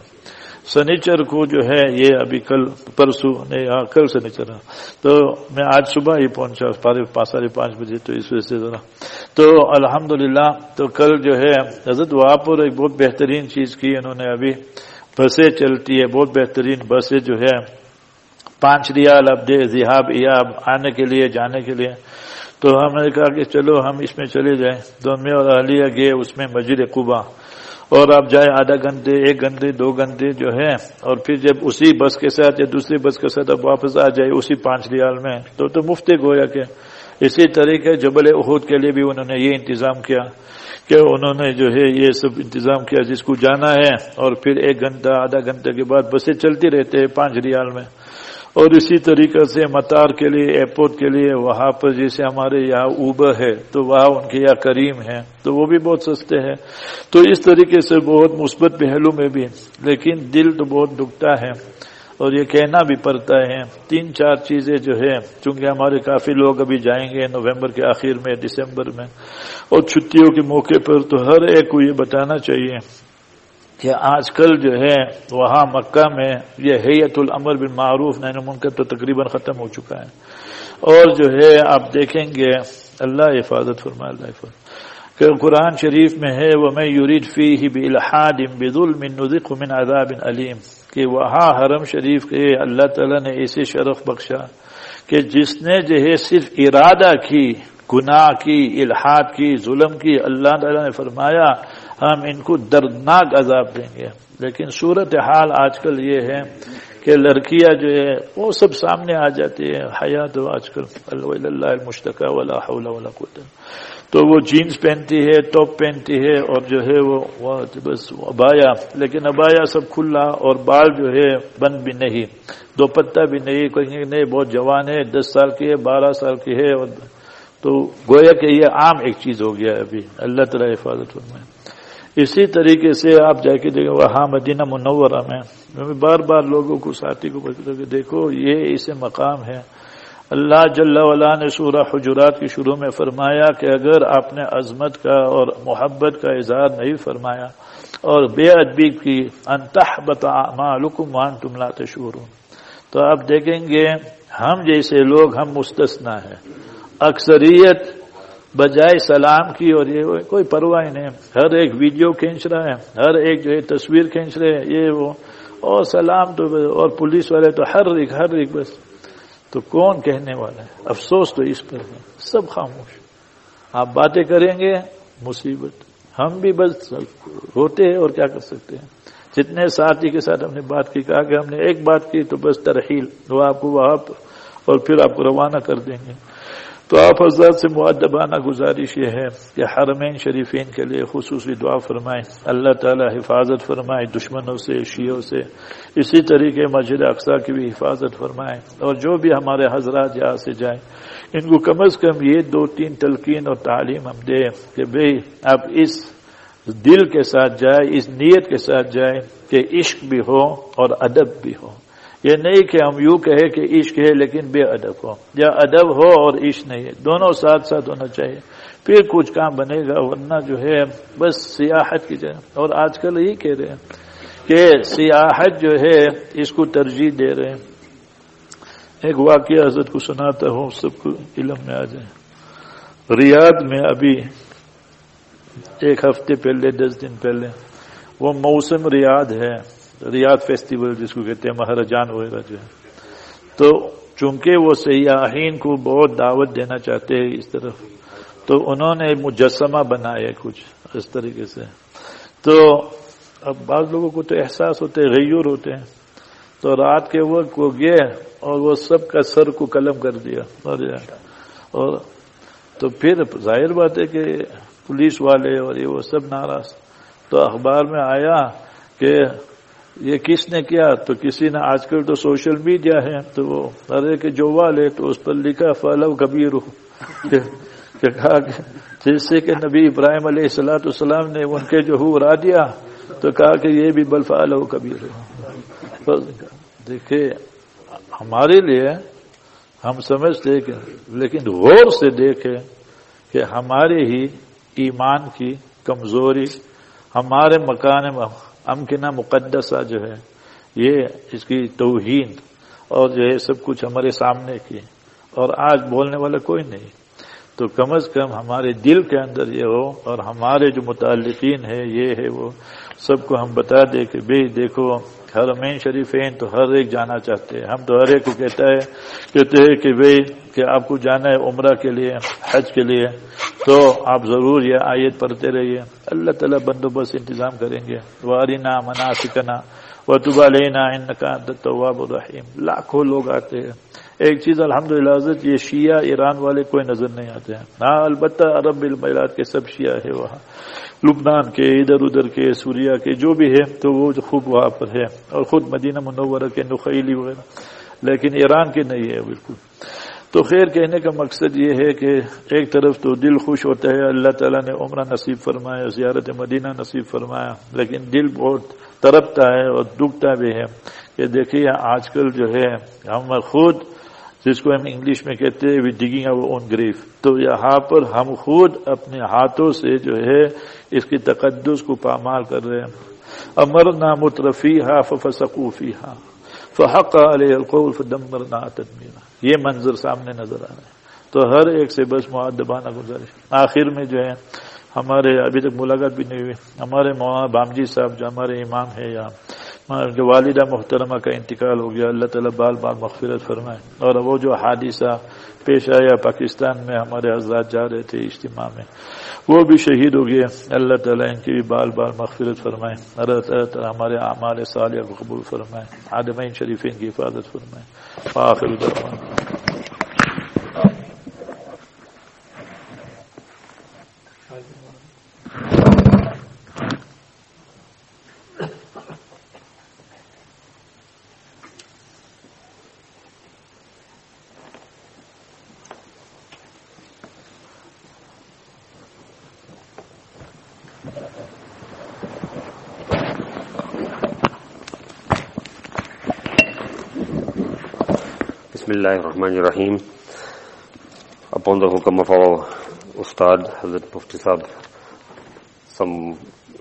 سنیچر کو جو ہے یہ ابھی کل پرسوں نہیں ہاں کل سنیچر، تو میں آج صبح ہی پہنچا ساڑھے پانچ بجے، تو اس وجہ سے ذرا تو الحمدللہ تو کل جو ہے حضرت وہاں پر ایک بہت بہترین چیز کی انہوں نے، ابھی بسیں چلتی ہے بہت بہترین بسیں جو ہے، پانچ ریال اب دے ذہاب ایاب آنے کے لیے جانے کے لیے، تو ہم نے کہا کہ چلو ہم اس میں چلے جائیں، تو میں اور اہلیہ گئے اس میں مسجد قباء، اور آپ جائے آدھا گھنٹے ایک گھنٹے دو گھنٹے جو ہے، اور پھر جب اسی بس کے ساتھ یا دوسری بس کے ساتھ اب واپس آ جائے اسی پانچ ریال میں، تو تو مفت گویا کہ اسی طریقے جبل احد کے لیے بھی انہوں نے یہ انتظام کیا کہ انہوں نے جو ہے یہ سب انتظام کیا، جس کو جانا ہے اور پھر ایک گھنٹہ آدھا گھنٹے کے بعد بسیں چلتی رہتے ہیں پانچ ریال میں، اور اسی طریقے سے مطار کے لیے ایئرپورٹ کے لیے وہاں پر جیسے ہمارے یہاں اوبر ہے تو وہاں ان کے یہاں کریم ہے تو وہ بھی بہت سستے ہیں، تو اس طریقے سے بہت مثبت پہلو میں بھی، لیکن دل تو بہت دکھتا ہے اور یہ کہنا بھی پڑتا ہے. تین چار چیزیں جو ہے چونکہ ہمارے کافی لوگ ابھی جائیں گے نومبر کے آخر میں دسمبر میں اور چھٹیوں کے موقع پر، تو ہر ایک کو یہ بتانا چاہیے کہ آج کل جو ہے وہاں مکہ میں یہ ہیئت الامر بالمعروف نہی عن المنکر تو تقریباً ختم ہو چکا ہے. اور جو ہے آپ دیکھیں گے اللہ حفاظت فرمائے، اللہ حفاظت کہ قرآن شریف میں ہے وَمَن يُرِدْ فِيهِ بِإِلْحَادٍ بِظُلْمٍ نُذِقْهُ مِنْ عَذَابٍ أَلِيمٍ کہ وہاں حرم شریف کے اللہ تعالیٰ نے ایسے شرف بخشا کہ جس نے جو ہے صرف ارادہ کی، گناہ کی، الحاد کی، ظلم کی، اللہ تعالیٰ نے فرمایا ہم ان کو دردناک عذاب دیں گے. لیکن صورتحال آج کل یہ ہے کہ لڑکیاں جو ہے وہ سب سامنے آ جاتی ہے، حیات ہو آج کل اللہ المشتکا ولا حول ولا قوت، تو وہ جینز پہنتی ہے، ٹاپ پہنتی ہے اور جو ہے وہ بس ابایا، لیکن ابایا سب کھلا اور بال جو ہے بند بھی نہیں، دوپٹہ بھی نہیں، کہیں نہیں بہت جوان ہے، دس سال کی ہے، بارہ سال کی ہے، اور تو گویا کہ یہ عام ایک چیز ہو گیا ہے ابھی. اللہ تعالی حفاظت فرمائے. اسی طریقے سے آپ جا کے دیکھیں وہاں مدینہ منورہ میں میں بار بار لوگوں کو ساتھی کو بتاتا کہ دیکھو یہ اسے مقام ہے. اللہ جل وعلا نے سورہ حجرات کی شروع میں فرمایا کہ اگر آپ نے عظمت کا اور محبت کا اظہار نہیں فرمایا اور بے ادبی کی ان تحبط اعمالکم وانتم لا تشعرون، تو آپ دیکھیں گے ہم جیسے لوگ ہم مستثنا ہیں. اکثریت بجائے سلام کی اور یہ کوئی پرواہ نہیں، ہر ایک ویڈیو کھینچ رہا ہے، ہر ایک جو ہے تصویر کھینچ رہے ہیں، یہ وہ، اور سلام تو اور پولیس والے تو ہر ایک ہر ایک بس. تو کون کہنے والا ہے؟ افسوس تو اس پر ہے، سب خاموش. آپ باتیں کریں گے مصیبت. ہم بھی بس ہوتے ہیں اور کیا کر سکتے ہیں. جتنے ساتھی کے ساتھ ہم نے بات کی، کہا کہ ہم نے ایک بات کی تو بس ترحیل، وہ آپ کو وہاں اور پھر آپ کو روانہ کر دیں گے. تو آپ حضرات سے مؤدبانہ گزارش یہ ہے کہ حرمین شریفین کے لیے خصوصی دعا فرمائیں، اللہ تعالی حفاظت فرمائے دشمنوں سے، شیعوں سے. اسی طریقے مسجد اقصی کی بھی حفاظت فرمائیں، اور جو بھی ہمارے حضرات یہاں سے جائیں ان کو کم از کم یہ دو تین تلقین اور تعلیم ہم دیں کہ بھئی آپ اس دل کے ساتھ جائیں، اس نیت کے ساتھ جائیں کہ عشق بھی ہو اور ادب بھی ہو. یہ نہیں کہ ہم یوں کہے کہ عشق ہے لیکن بے ادب ہو، یا ادب ہو اور عشق نہیں ہے، دونوں ساتھ ساتھ ہونا چاہیے، پھر کچھ کام بنے گا. ورنہ جو ہے بس سیاحت کی جائے، اور آج کل یہی کہہ رہے ہیں کہ سیاحت جو ہے اس کو ترجیح دے رہے ہیں. ایک واقعہ حضرت کو سناتا ہوں، سب کو علم میں آ جائے. ریاض میں ابھی ایک ہفتے پہلے، دس دن پہلے، وہ موسم ریاض ہے، ریاض فیسٹیول جس کو کہتے ہیں، مہرجان وغیرہ جو ہے. تو چونکہ وہ سیاحین کو بہت دعوت دینا چاہتے ہیں اس طرف، تو انہوں نے مجسمہ بنایا کچھ اس طریقے سے. تو اب بعض لوگوں کو تو احساس ہوتے ہیں، غیور ہوتے ہیں، تو رات کے وقت وہ گئے اور وہ سب کا سر کو قلم کر دیا. اور تو پھر ظاہر بات ہے کہ پولیس والے اور یہ وہ سب ناراض. تو اخبار میں آیا کہ یہ کس نے کیا، تو کسی نے، آج کل تو سوشل میڈیا ہے تو وہ ہر ایک جو والے تو اس پر لکھا فعلو کبیر، کہ کہا کہ جیسے کہ نبی ابراہیم علیہ الصلوۃ والسلام نے ان کے جو ہو اڑا دیا تو کہا کہ یہ بھی بل فعلو کبیر. دیکھیں ہمارے لیے ہم سمجھتے کہ، لیکن غور سے دیکھیں کہ ہمارے ہی ایمان کی کمزوری، ہمارے مکان امکنہ مقدسہ جو ہے، یہ اس کی توہین اور جو ہے سب کچھ ہمارے سامنے کی، اور آج بولنے والا کوئی نہیں. تو کم از کم ہمارے دل کے اندر یہ ہو، اور ہمارے جو متعلقین ہے یہ ہے وہ سب کو ہم بتا دے کہ بھئی دیکھو حرمین شریفین تو ہر ایک جانا چاہتے ہیں. ہم تو ہر ایک کو کہتا ہے کہتے ہیں کہ بھئی کہ آپ کو جانا ہے عمرہ کے لیے، حج کے لیے، تو آپ ضرور یہ آیت پڑھتے رہیے، اللہ تعالیٰ بندوبست انتظام کریں گے. وَأَرِنَا مَنَاسِكَنَا وَتُبْ عَلَيْنَا إِنَّكَ أَنتَ التَّوَّابُ الرَّحِيمُ. لاکھوں لوگ آتے ہیں. ایک چیز الحمدللہ حضرت، یہ شیعہ ایران والے کوئی نظر نہیں آتے ہیں. ہاں البتہ عرب الملات کے سب شیعہ ہے وہاں، لبنان کے، ادھر ادھر کے، سوریا کے، جو بھی ہے تو وہ خوب وہاں پر ہے، اور خود مدینہ منورہ کے نخیلی وغیرہ، لیکن ایران کے نہیں ہے بالکل. تو خیر کہنے کا مقصد یہ ہے کہ ایک طرف تو دل خوش ہوتا ہے، اللہ تعالیٰ نے عمرہ نصیب فرمایا، زیارت مدینہ نصیب فرمایا، لیکن دل بہت تڑپتا ہے اور دکھتا بھی ہے कि देखिए आजकल जो है हम खुद, जिसको हम इंग्लिश में कहते हैं we digging our own grave, तो यहाँ पर हम खुद अपने हाथों से जो है इसकी तकद्दुस को पामाल कर रहे हैं। अमरना मुतरफीहा फफसकू फीहा फहक्का अलैहिल कौल फदम्मरना तदमीरा। ये मंजर सामने नजर आ रहा है। तो हर एक से बस मुअद्दबाना गुजारिश। आखिर में जो है हमारे, अभी तक मुलाकात भी नहीं हुई, हमारे मौलाना बामजी साहब जो हमारे इमाम है यहाँ, उनके वालिदा मुहतरमा का इंतकाल हो गया, अल्लाह ताला बाल बाल मग़फ़िरत फरमाए। और वो जो हादिसा पेश आया पाकिस्तान में, हमारे हज़रात जा रहे थे इज्तिमा में, वो भी शहीद हो गए। अल्लाह ताला इनकी भी बाल बाल मग़फ़िरत फरमाए, अल्लाह ताला हमारे आमाल सालिह को कबूल फरमाए, आदमैन शरीफीन की हिफाजत फरमाए। आखिर दअवाना Bismillahirrahmanirrahim. Upon the hukam of our Ustad, Hazrat Mufti Sahib, some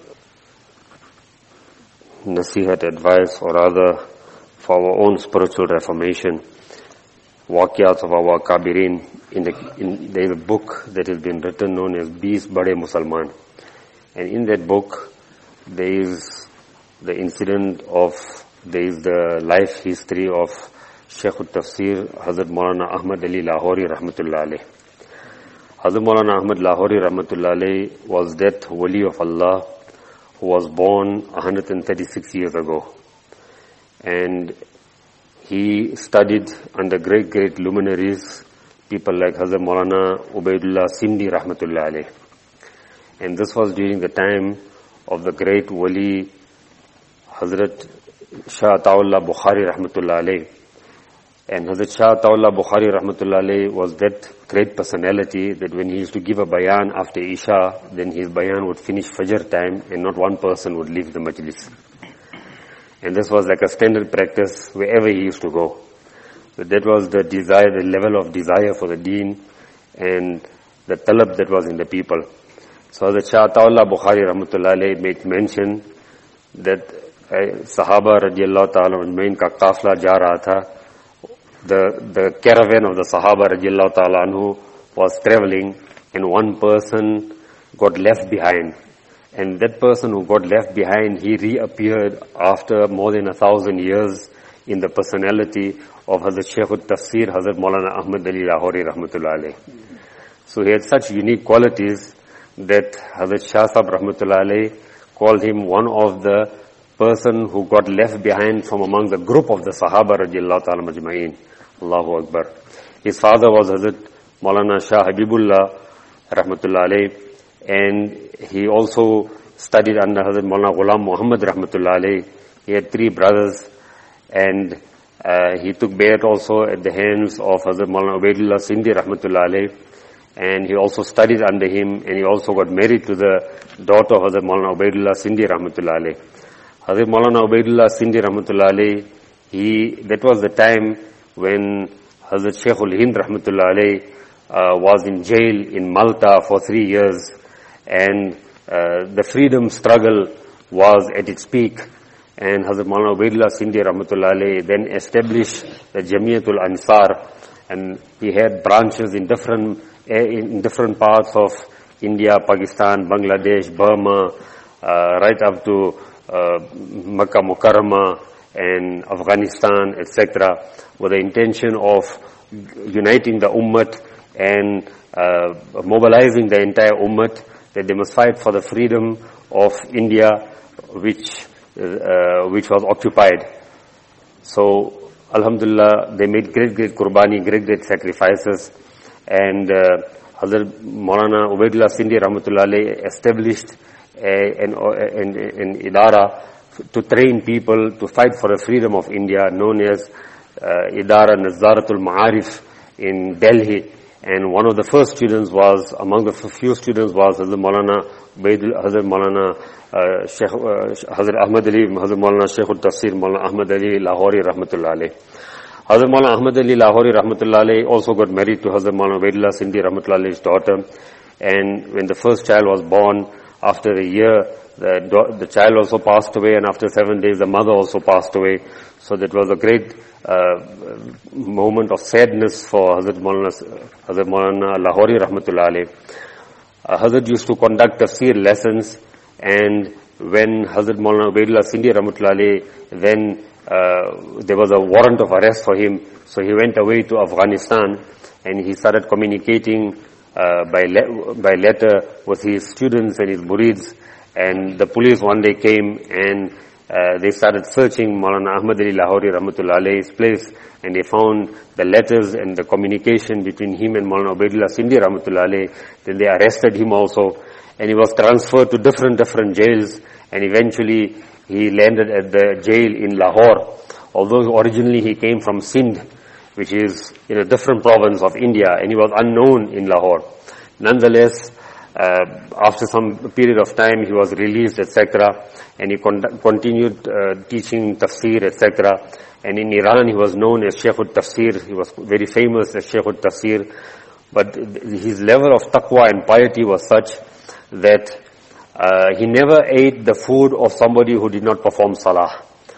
nasihat advice or rather for our own spiritual reformation, Waqiyat of our Kabirin. In the, in, there is a book that has been written known as Bees Bade Musalman. And in that book, there is the incident of, there is the life history of Shaykh al-Tafsir, Hazrat Maulana Ahmad Ali Lahori Rahmatullah Alayh. Hazrat Maulana Ahmad Lahori Rahmatullah Alayh was that wali of Allah who was born one hundred thirty-six years ago. And he studied under great, great luminaries, people like Hazrat Maulana Ubaidullah Sindi Rahmatullah Alayh. And this was during the time of the great wali Hazrat Shah Ataullah Bukhari Rahmatullah Alayh. And Hazrat Shah Ataullah Bukhari Rahmatullah Alayh was that great personality that when he used to give a bayan after Isha, then his bayan would finish Fajr time and not one person would leave the majlis. And this was like a standard practice wherever he used to go. So that was the desire, the level of desire for the deen and the talab that was in the people. So Hazrat Shah Ataullah Bukhari Rahmatullah Alayh made mention that uh, Sahaba radiallahu ta'ala majmain ka qafla ja raha tha. The, the caravan of the Sahaba radiallahu ta'ala anhu was traveling and one person got left behind. And that person who got left behind, he reappeared after more than a thousand years in the personality of Hazrat Shaykh al-Tafsir, Hazrat Maulana Ahmad Ali Lahori Rahmatullah Alayh. So he had such unique qualities that Hazrat Shah Sahib Rahmatullah Alayh called him one of the person who got left behind from among the group of the Sahaba radiallahu ta'ala majma'in. Allahu Akbar. His father was Hazrat Maulana Shah Habibullah Rahmatullah Alayh, and he also studied under Hazrat Maulana Ghulam Muhammad Rahmatullah Alayh. He had three brothers, and uh, he took bayat also at the hands of Hazrat Maulana Ubaidullah Sindi Rahmatullah Alayh, and he also studied under him, and he also got married to the daughter of Hazrat Maulana Ubaidullah Sindi Rahmatullah Alayh. Hazrat Maulana Ubaidullah Sindi Rahmatullah Alayh, he, that was the time when Hazrat Shaykh ul-Hind Rahmatullah Alayh uh, was in jail in Malta for three years, and uh, the freedom struggle was at its peak. And Hazrat Maulana Ubaidullah Sindi Rahmatullah Alayh then established the Jamiatul Ansar, and he had branches in different in different parts of India, Pakistan, Bangladesh, Burma, uh, right up to uh, Makkah Mukarramah and Afghanistan, et cetera, with the intention of uniting the Ummah and uh, mobilizing the entire Ummah that they must fight for the freedom of India, which uh, which was occupied. So, Alhamdulillah, they made great, great qurbani, great, great sacrifices, and uh, Hazrat Maulana Ubaidullah Sindi Rahmatullah Alayh established a, an, an, an idara to train people to fight for the freedom of India, known as uh, Idara Nazaratul Ma'arif in Delhi. And one of the first students was, among the few students was Hazrat Maulana, Hazrat Maulana, uh, Sheikh, uh, Hazrat Ahmad Ali, Hazrat Maulana Sheikh al-Tafsir, Maulana Ahmad Ali Lahori Rahmatullah Alayh. Hazrat Maulana Ahmad Ali Lahori Rahmatullah Alayh also got married to Hazrat Maulana Ubaidullah Sindhi Rahmatullah Alayh's daughter. And when the first child was born, after a year, the, the child also passed away, and after seven days the mother also passed away. So that was a great uh, moment of sadness for Hazrat Maulana, Hazrat Maulana Lahori Rahmatullah Alayh. Uh, Hazrat used to conduct tafsir lessons, and when Hazrat Maulana Ubaidullah Sindhi Rahmatullah Alayh, then uh, there was a warrant of arrest for him, so he went away to Afghanistan, and he started communicating uh, by, le- by letter with his students and his murids, and the police one day came and Uh, they started searching Maulana Ahmad Ali Lahori Rahmatullah Alayh's place, and they found the letters and the communication between him and Maulana Ubaidullah Sindhi Rahmatullah Alayh. Then they arrested him also, and he was transferred to different, different jails, and eventually he landed at the jail in Lahore. Although originally he came from Sindh, which is in a different province of India, and he was unknown in Lahore. Nonetheless, Uh, after some period of time, he was released, et cetera, and he con- continued uh, teaching tafsir, et cetera. And in Iran, he was known as Sheikh al-Tafsir. He was very famous as Sheikh al-Tafsir. But his level of taqwa and piety was such that uh, he never ate the food of somebody who did not perform salah.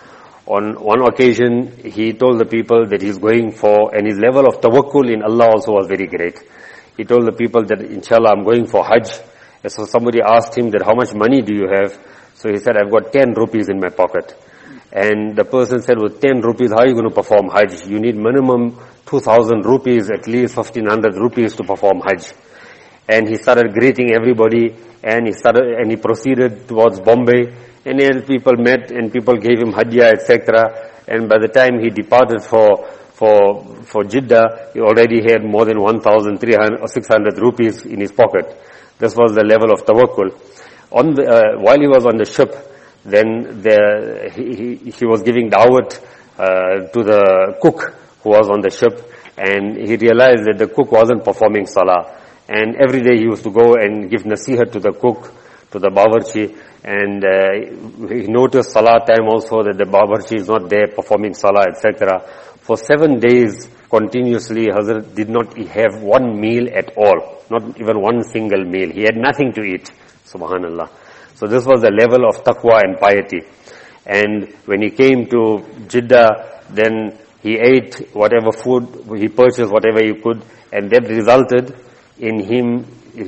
On one occasion, he told the people that he's going for, and his level of tawakkul in Allah also was very great. He told the people that, inshallah, I'm going for Hajj. And so somebody asked him that, how much money do you have? So he said, I've got ten rupees in my pocket. And the person said, with ten rupees, how are you going to perform Hajj? You need minimum two thousand rupees, at least fifteen hundred rupees to perform Hajj. And he started greeting everybody, and he started, and he proceeded towards Bombay. And then people met, and people gave him Hajjah, et cetera. And by the time he departed for For, for Jeddah, he already had more than one thousand three hundred or six hundred rupees in his pocket. This was the level of tawakkul. On the, uh, while he was on the ship, then the, he, he, he was giving dawat uh, to the cook who was on the ship, and he realized that the cook wasn't performing salah. And every day he used to go and give nasihat to the cook, to the bawarchi, and uh, he noticed salah time also, that the bawarchi is not there performing salah, et cetera. For seven days continuously, Hazrat did not have one meal at all, not even one single meal. He had nothing to eat, subhanallah. So this was the level of taqwa and piety. And when he came to Jeddah, then he ate whatever food, he purchased whatever he could, and that resulted in him, he,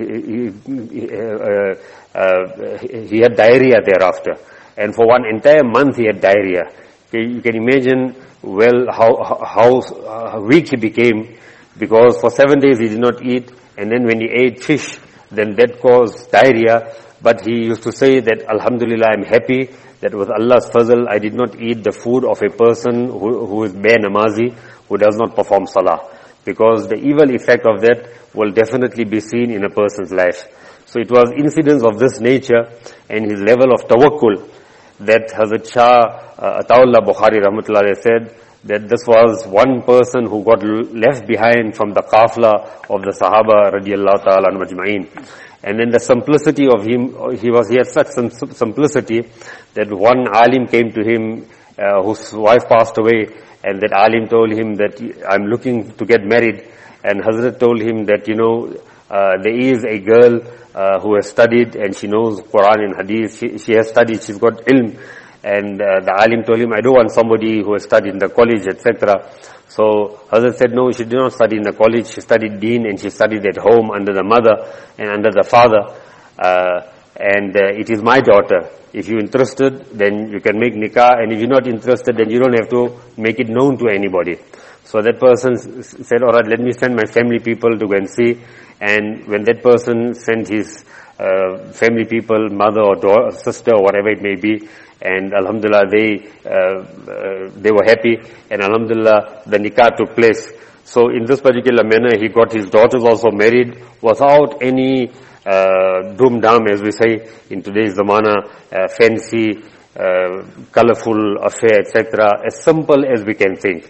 he, uh, uh, he had diarrhea thereafter. And for one entire month he had diarrhea. You can imagine well how how uh, weak he became, because for seven days he did not eat, and then when he ate fish, then that caused diarrhea. But he used to say that, Alhamdulillah, I'm happy that with Allah's fazl, I did not eat the food of a person who, who is bare namazi, who does not perform salah, because the evil effect of that will definitely be seen in a person's life. So it was incidents of this nature and his level of tawakkul that Hazrat Shah uh, Ataullah Bukhari Rahmatullah said that this was one person who got left behind from the qafla of the Sahaba radiyallahu ta'ala majma'in. And then the simplicity of him, he was, he had such simplicity that one alim came to him, uh, whose wife passed away, and that alim told him that, I'm looking to get married. And Hazrat told him that, you know, uh, there is a girl uh, who has studied, and she knows Quran and Hadith. She, she has studied, she's got ilm. And uh, the alim told him, I don't want somebody who has studied in the college, et cetera. So Hazrat said, no, she did not study in the college. She studied deen, and she studied at home under the mother and under the father. Uh, and uh, it is my daughter. If you're interested, then you can make nikah. And if you're not interested, then you don't have to make it known to anybody. So that person said, all right, let me send my family people to go and see. And when that person sent his uh, family people, mother or daughter, sister or whatever it may be, and alhamdulillah, they uh, uh, they were happy, and alhamdulillah, the nikah took place. So in this particular manner, he got his daughters also married without any uh, dum-dum, as we say in today's zamana, uh, fancy, uh, colorful affair, et cetera, as simple as we can think.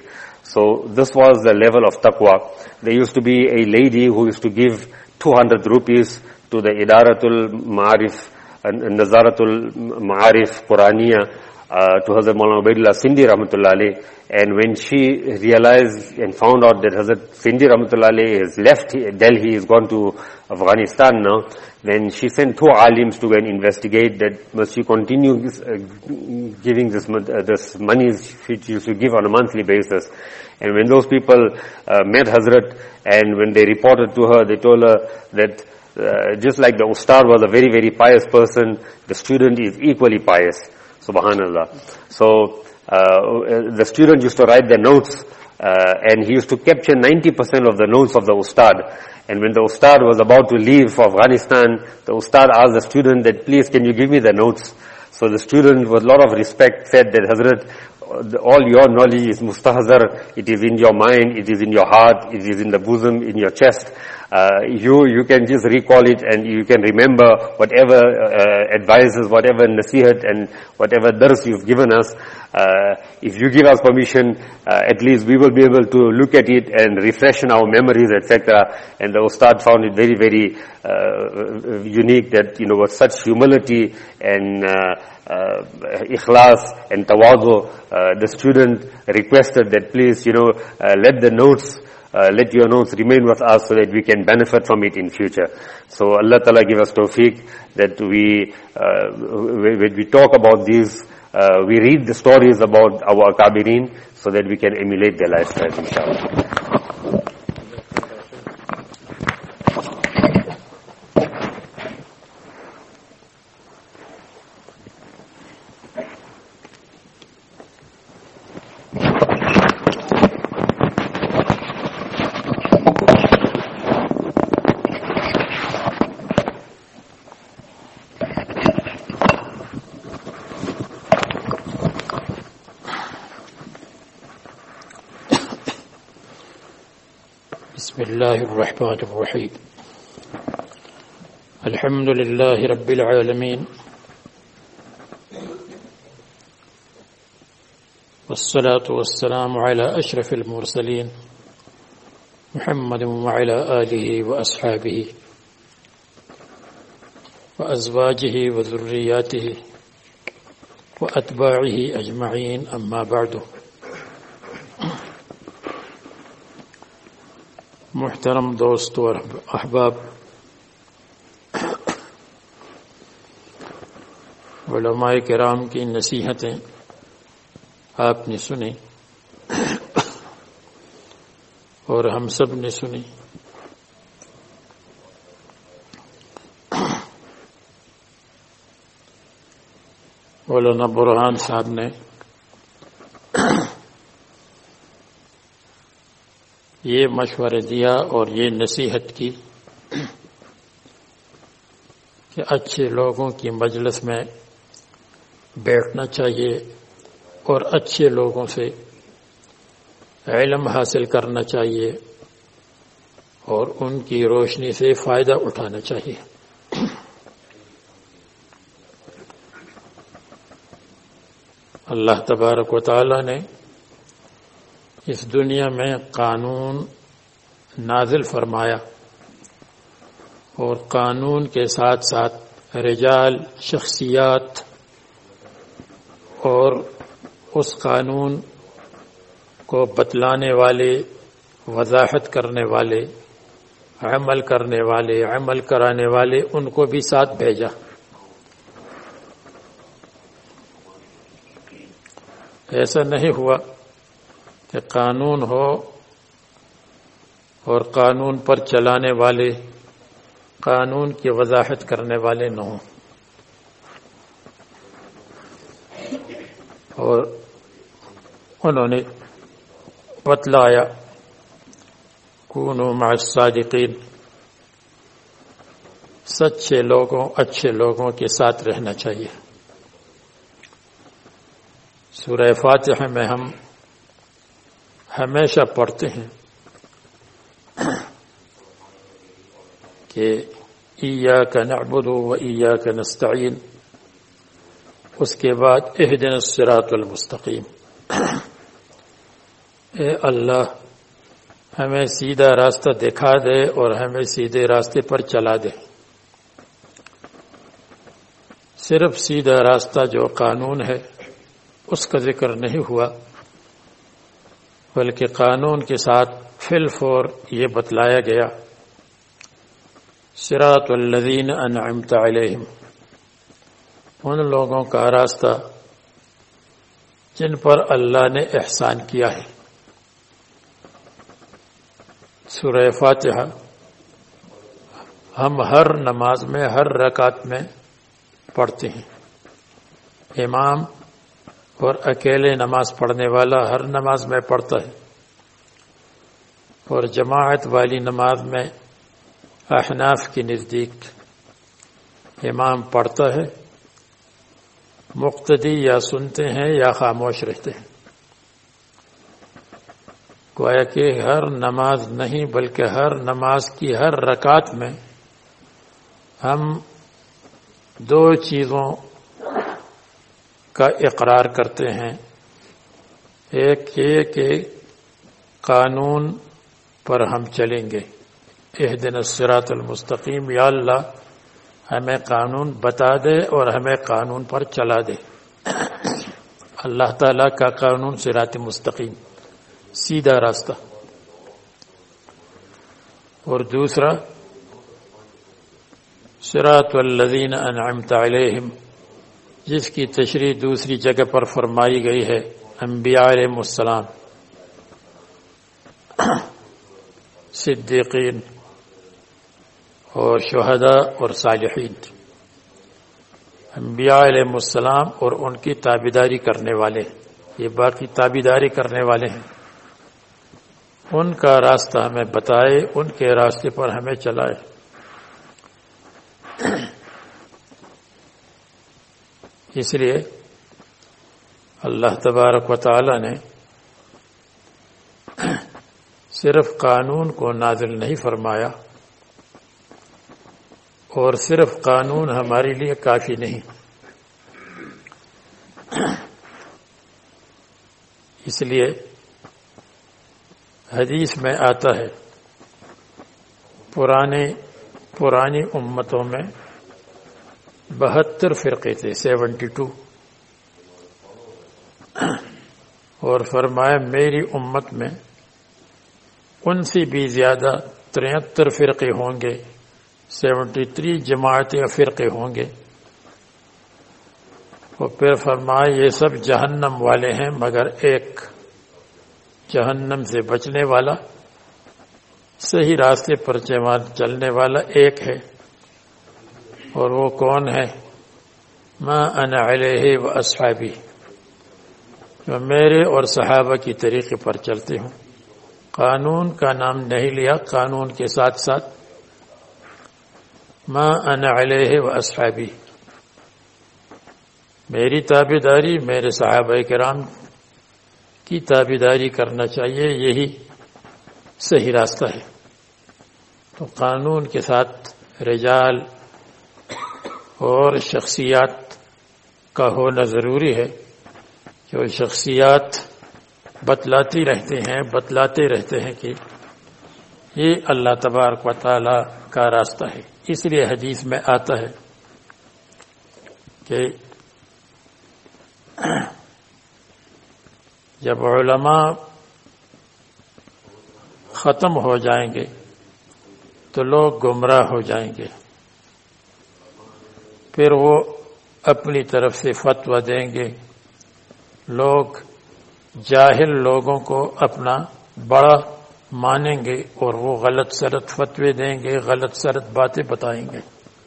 So this was the level of taqwa. There used to be a lady who used to give two hundred rupees to the Idaratul Ma'arif, Nazaratul Ma'arif Quraniya, uh, to Hazrat Maulana Ubaidullah Sindhi Rahmatullah Alayh. And when she realized and found out that Hazrat Sindhi Rahmatullah Alayh has left Delhi, he's gone to Afghanistan now, then she sent two alims to go and investigate that must she continue this, uh, giving this, uh, this money which she used to give on a monthly basis. And when those people uh, met Hazrat, and when they reported to her, they told her that uh, just like the Ustad was a very, very pious person, the student is equally pious. Subhanallah. So uh, the student used to write their notes, uh, and he used to capture ninety percent of the notes of the Ustad. And when the Ustad was about to leave for Afghanistan, the Ustad asked the student that, please, can you give me the notes? So the student, with a lot of respect, said that, Hazrat, all your knowledge is mustahzar, it is in your mind, it is in your heart, it is in the bosom, in your chest. Uh, you, you can just recall it and you can remember whatever uh, advices, whatever nasihat and whatever dars you've given us. Uh, if you give us permission, uh, at least we will be able to look at it and refresh our memories, et cetera. And the Ustad found it very, very uh, unique that, you know, with such humility and uh, uh, ikhlas and tawadu, uh, the student requested that, please, you know, uh, let the notes Uh, let your notes remain with us so that we can benefit from it in future. So Allah Ta'ala give us tawfiq that we, uh, when we talk about these, uh, we read the stories about our Akabirin so that we can emulate their lifestyle, inshallah. بسم الله الرحمن الرحيم الحمد لله رب العالمين والصلاة والسلام على أشرف المرسلين محمد وعلى آله وأصحابه وأزواجه وذرياته وأتباعه أجمعين أما بعد. محترم دوست اور احباب، علماء کرام کی نصیحتیں آپ نے سنی اور ہم سب نے سنی. مولانا برہان صاحب نے یہ مشورہ دیا اور یہ نصیحت کی کہ اچھے لوگوں کی مجلس میں بیٹھنا چاہیے اور اچھے لوگوں سے علم حاصل کرنا چاہیے اور ان کی روشنی سے فائدہ اٹھانا چاہیے. اللہ تبارک و تعالی نے اس دنیا میں قانون نازل فرمایا اور قانون کے ساتھ ساتھ رجال، شخصیات اور اس قانون کو بتلانے والے، وضاحت کرنے والے، عمل کرنے والے، عمل کرانے والے، ان کو بھی ساتھ بھیجا. ایسا نہیں ہوا کہ قانون ہو اور قانون پر چلانے والے، قانون کی وضاحت کرنے والے نہ ہوں. اور انہوں نے بتلایا کونوا مع الصادقین، سچے لوگوں، اچھے لوگوں کے ساتھ رہنا چاہیے. سورہ فاتحہ میں ہم ہمیشہ پڑھتے ہیں کہ ایاک نعبد و ایاک نستعین، اس کے بعد اہدنا الصراط المستقیم. اے اللہ ہمیں سیدھا راستہ دکھا دے اور ہمیں سیدھے راستے پر چلا دے۔ صرف سیدھا راستہ جو قانون ہے اس کا ذکر نہیں ہوا، بلکہ قانون کے ساتھ فی الفور یہ بتلایا گیا صراط الذین انعمت علیہم، ان لوگوں کا راستہ جن پر اللہ نے احسان کیا ہے۔ سورہ فاتحہ ہم ہر نماز میں ہر رکعت میں پڑھتے ہیں، امام اور اکیلے نماز پڑھنے والا ہر نماز میں پڑھتا ہے، اور جماعت والی نماز میں احناف کے نزدیک امام پڑھتا ہے، مقتدی یا سنتے ہیں یا خاموش رہتے ہیں۔ گویا کہ ہر نماز نہیں بلکہ ہر نماز کی ہر رکعت میں ہم دو چیزوں کا اقرار کرتے ہیں، ایک یہ کہ قانون پر ہم چلیں گے، اہدنا الصراط المستقیم، یا اللہ ہمیں قانون بتا دے اور ہمیں قانون پر چلا دے۔ اللہ تعالیٰ کا قانون صراط مستقیم، سیدھا راستہ۔ اور دوسرا صراط الذین انعمت علیہم، جس کی تشریح دوسری جگہ پر فرمائی گئی ہے، انبیاء علیہ السلام، صدیقین اور شہداء اور صالحین، انبیاء علیہ السلام اور ان کی تابعداری کرنے والے، یہ باقی تابعداری کرنے والے ہیں، ان کا راستہ ہمیں بتائے، ان کے راستے پر ہمیں چلائے۔ اس لیے اللہ تبارک و تعالی نے صرف قانون کو نازل نہیں فرمایا، اور صرف قانون ہمارے لیے کافی نہیں، اس لیے حدیث میں آتا ہے پرانے پرانی امتوں میں بہتر فرقے تھے، سیونٹی ٹو، اور فرمایا میری امت میں ان سے بھی زیادہ تریہتر فرقے ہوں گے، سیونٹی تھری جماعتیں فرقے ہوں گے، اور پھر فرمایا یہ سب جہنم والے ہیں مگر ایک، جہنم سے بچنے والا، صحیح راستے پر چلنے والا ایک ہے، اور وہ کون ہے؟ ما انا علیہ و اصحابی، جو میرے اور صحابہ کی طریقے پر چلتے ہوں۔ قانون کا نام نہیں لیا، قانون کے ساتھ ساتھ ما انا علیہ و اصحابی، میری تابعداری میرے صحابہ کرام کی تابعداری کرنا چاہیے، یہی صحیح راستہ ہے۔ تو قانون کے ساتھ رجال اور شخصیات کا ہونا ضروری ہے، جو شخصیات بتلاتی رہتے ہیں بتلاتے رہتے ہیں کہ یہ اللہ تبارک و تعالی کا راستہ ہے۔ اس لیے حدیث میں آتا ہے کہ جب علماء ختم ہو جائیں گے تو لوگ گمراہ ہو جائیں گے، پھر وہ اپنی طرف سے فتویٰ دیں گے، لوگ جاہل لوگوں کو اپنا بڑا مانیں گے اور وہ غلط سلط فتوے دیں گے، غلط سلط باتیں بتائیں گے۔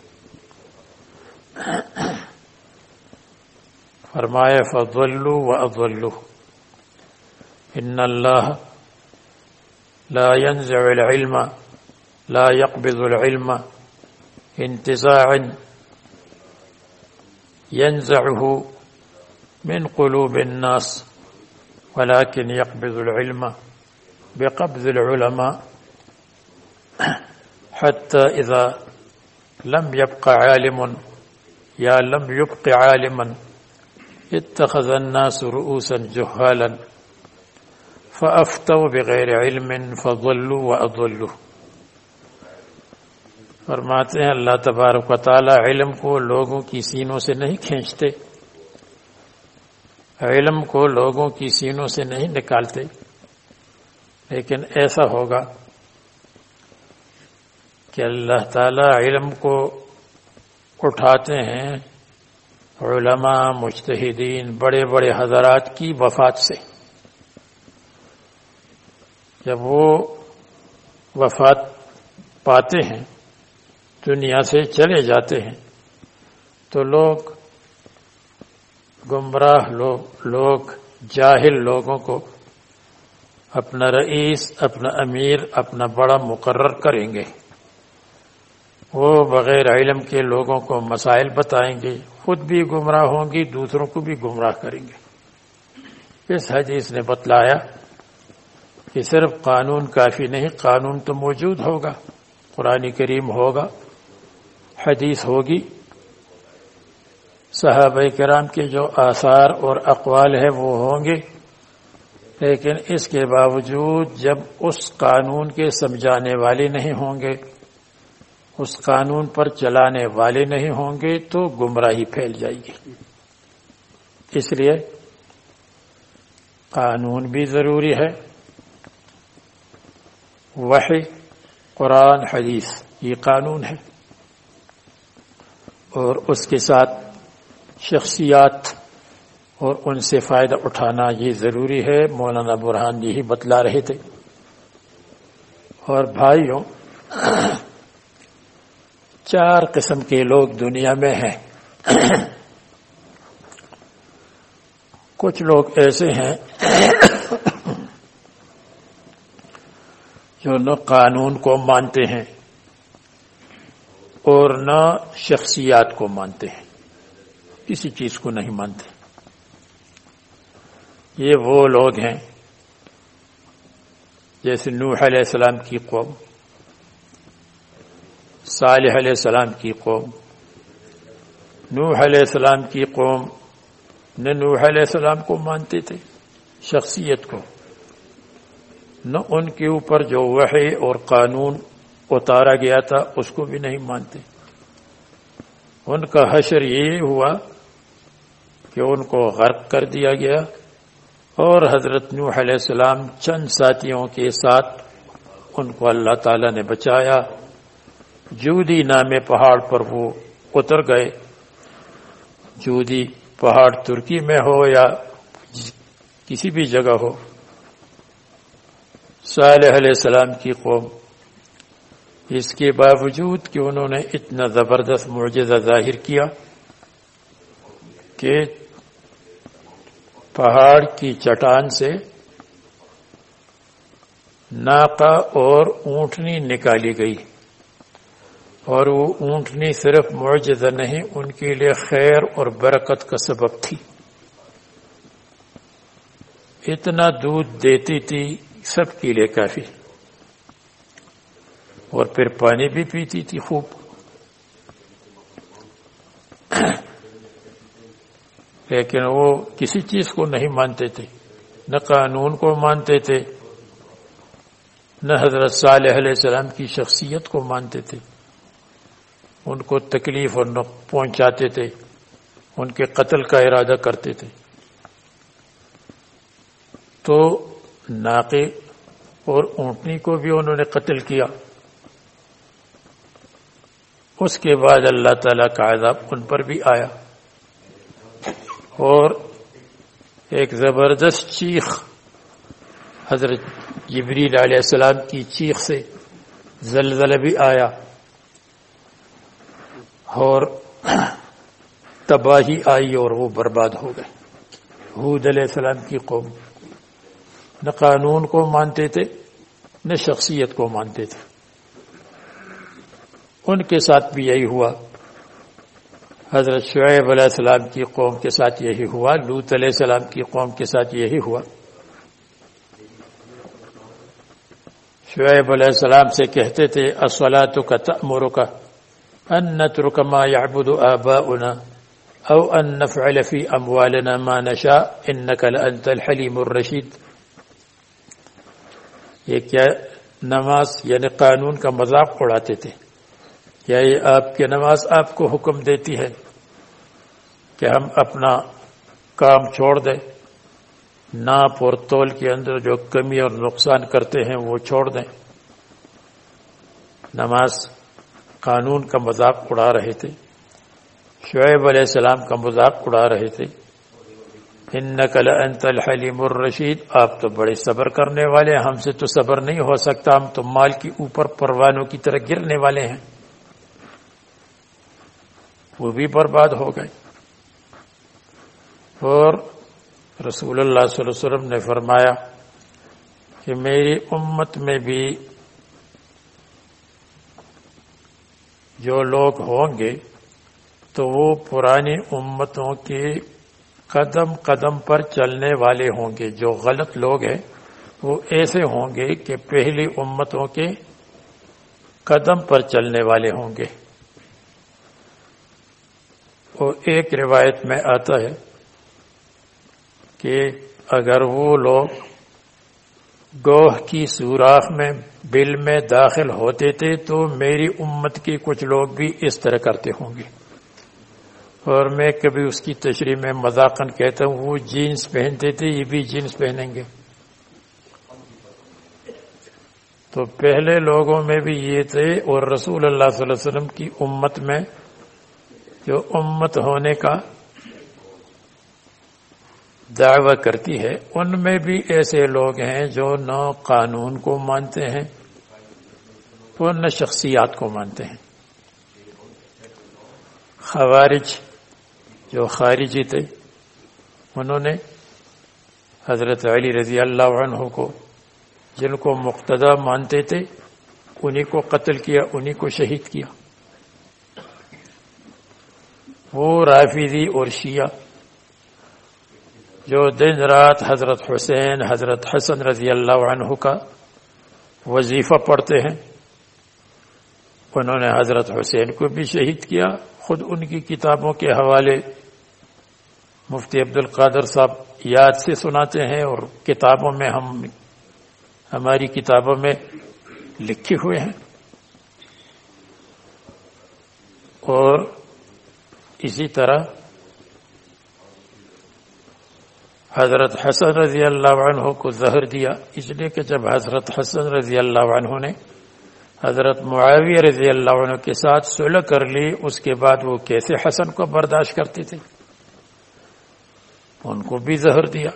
فرمایا فضلوا واضلوا، ان اللہ لا ينزع العلم لا يقبض العلم انتزاعا ينزعه من قلوب الناس ولكن يقبض العلم بقبض العلماء حتى إذا لم يبق عالم يا لم يبق عالما اتخذ الناس رؤوسا جهالا فَأَفْتَوْا بِغَيْرِ عِلْمٍ فَضَلُّوا وَأَضَلُّوا. فرماتے ہیں اللہ تبارک و تعالی علم کو لوگوں کی سینوں سے نہیں کھینچتے، علم کو لوگوں کی سینوں سے نہیں نکالتے، لیکن ایسا ہوگا کہ اللہ تعالی علم کو اٹھاتے ہیں علماء مجتہدین بڑے بڑے حضرات کی وفات سے. جب وہ وفات پاتے ہیں، دنیا سے چلے جاتے ہیں، تو لوگ گمراہ لوگ لوگ جاہل لوگوں کو اپنا رئیس، اپنا امیر، اپنا بڑا مقرر کریں گے. وہ بغیر علم کے لوگوں کو مسائل بتائیں گے، خود بھی گمراہ ہوں گی، دوسروں کو بھی گمراہ کریں گے. اس حدیث نے بتلایا کہ صرف قانون کافی نہیں، قانون تو موجود ہوگا، قرآن کریم ہوگا، حدیث ہوگی، صحابہ کرام کے جو آثار اور اقوال ہے وہ ہوں گے، لیکن اس کے باوجود جب اس قانون کے سمجھانے والے نہیں ہوں گے، اس قانون پر چلانے والے نہیں ہوں گے، تو گمراہی پھیل جائے گی. اس لیے قانون بھی ضروری ہے. وحی، قرآن، حدیث یہ قانون ہے، اور اس کے ساتھ شخصیات اور ان سے فائدہ اٹھانا یہ ضروری ہے. مولانا برہان یہی بتلا رہے تھے. اور بھائیوں، چار قسم کے لوگ دنیا میں ہیں. کچھ لوگ ایسے ہیں جو نہ قانون کو مانتے ہیں اور نہ شخصیات کو مانتے ہیں، کسی چیز کو نہیں مانتے. یہ وہ لوگ ہیں جیسے نوح علیہ السلام کی قوم، صالح علیہ السلام کی قوم. نوح علیہ السلام کی قوم نہ نوح علیہ السلام کو مانتے تھے شخصیت کو، نہ ان کے اوپر جو وحی اور قانون اتارا گیا تھا اس کو بھی نہیں مانتے. ان کا حشر یہ ہوا کہ ان کو غرق کر دیا گیا، اور حضرت نوح علیہ السلام چند ساتھیوں کے ساتھ ان کو اللہ تعالی نے بچایا. جودی نامے پہاڑ پر وہ اتر گئے. جودی پہاڑ ترکی میں ہو یا کسی بھی جگہ ہو. صالح علیہ السلام کی قوم، اس کے باوجود کہ انہوں نے اتنا زبردست معجزہ ظاہر کیا کہ پہاڑ کی چٹان سے ناقہ اور اونٹنی نکالی گئی، اور وہ اونٹنی صرف معجزہ نہیں، ان کے لیے خیر اور برکت کا سبب تھی. اتنا دودھ دیتی تھی سب کے لیے کافی، اور پھر پانی بھی پیتی تھی خوب. لیکن وہ کسی چیز کو نہیں مانتے تھے، نہ قانون کو مانتے تھے، نہ حضرت صالح علیہ السلام کی شخصیت کو مانتے تھے. ان کو تکلیف اور نقص پہنچاتے تھے، ان کے قتل کا ارادہ کرتے تھے. تو ناقے اور اونٹنی کو بھی انہوں نے قتل کیا. اس کے بعد اللہ تعالیٰ کا عذاب ان پر بھی آیا، اور ایک زبردست چیخ حضرت جبریل علیہ السلام کی چیخ سے زلزلہ بھی آیا، اور تباہی آئی اور وہ برباد ہو گئے. ہود علیہ السلام کی قوم نہ قانون کو مانتے تھے نہ شخصیت کو مانتے تھے. ان کے ساتھ بھی یہی ہوا. حضرت شعیب علیہ السلام کی قوم کے ساتھ یہی ہوا، لوط علیہ السلام کی قوم کے ساتھ یہی ہوا. شعیب علیہ السلام سے کہتے تھے الصلاۃ تأمرک ان نترک ما یعبد آباؤنا او ان نفعل فی اموالنا ما نشاء انک لانت الحلیم الرشید. یہ کیا نماز یعنی قانون کا مذاق اڑاتے تھے؟ یا یہ آپ کی نماز آپ کو حکم دیتی ہے کہ ہم اپنا کام چھوڑ دیں، ناپ اور تول کے اندر جو کمی اور نقصان کرتے ہیں وہ چھوڑ دیں؟ نماز قانون کا مذاق اڑا رہے تھے، شعیب علیہ السلام کا مذاق اڑا رہے تھے۔ انک لانت الحلیم الرشید، آپ تو بڑے صبر کرنے والے ہیں، ہم سے تو صبر نہیں ہو سکتا، ہم تو مال کے اوپر پروانوں کی طرح گرنے والے ہیں۔ وہ بھی برباد ہو گئے۔ اور رسول اللہ صلی اللہ علیہ وسلم نے فرمایا کہ میری امت میں بھی جو لوگ ہوں گے تو وہ پرانی امتوں کے قدم قدم پر چلنے والے ہوں گے۔ جو غلط لوگ ہیں وہ ایسے ہوں گے کہ پہلی امتوں کے قدم پر چلنے والے ہوں گے۔ اور ایک روایت میں آتا ہے کہ اگر وہ لوگ گوہ کی سوراخ میں بل میں داخل ہوتے تھے تو میری امت کے کچھ لوگ بھی اس طرح کرتے ہوں گے۔ اور میں کبھی اس کی تشریح میں مذاقاً کہتا ہوں وہ جینس پہنتے تھے، یہ بھی جینس پہنیں گے۔ تو پہلے لوگوں میں بھی یہ تھے، اور رسول اللہ صلی اللہ علیہ وسلم کی امت میں جو امت ہونے کا دعویٰ کرتی ہے ان میں بھی ایسے لوگ ہیں جو نہ قانون کو مانتے ہیں اور نہ شخصیات کو مانتے ہیں۔ خوارج جو خارجی تھے انہوں نے حضرت علی رضی اللہ عنہ کو، جن کو مقتدی مانتے تھے، انہی کو قتل کیا، انہی کو شہید کیا۔ وہ رافضی اور شیعہ جو دن رات حضرت حسین حضرت حسن رضی اللہ عنہ کا وظیفہ پڑھتے ہیں، انہوں نے حضرت حسین کو بھی شہید کیا۔ خود ان کی کتابوں کے حوالے مفتی عبد القادر صاحب یاد سے سناتے ہیں، اور کتابوں میں ہم ہماری کتابوں میں لکھے ہوئے ہیں۔ اور اسی طرح حضرت حسن رضی اللہ عنہ کو زہر دیا، اس لیے کہ جب حضرت حسن رضی اللہ عنہ نے حضرت معاویہ رضی اللہ عنہ کے ساتھ صلح کر لی، اس کے بعد وہ کیسے حسن کو برداشت کرتے تھے، ان کو بھی زہر دیا۔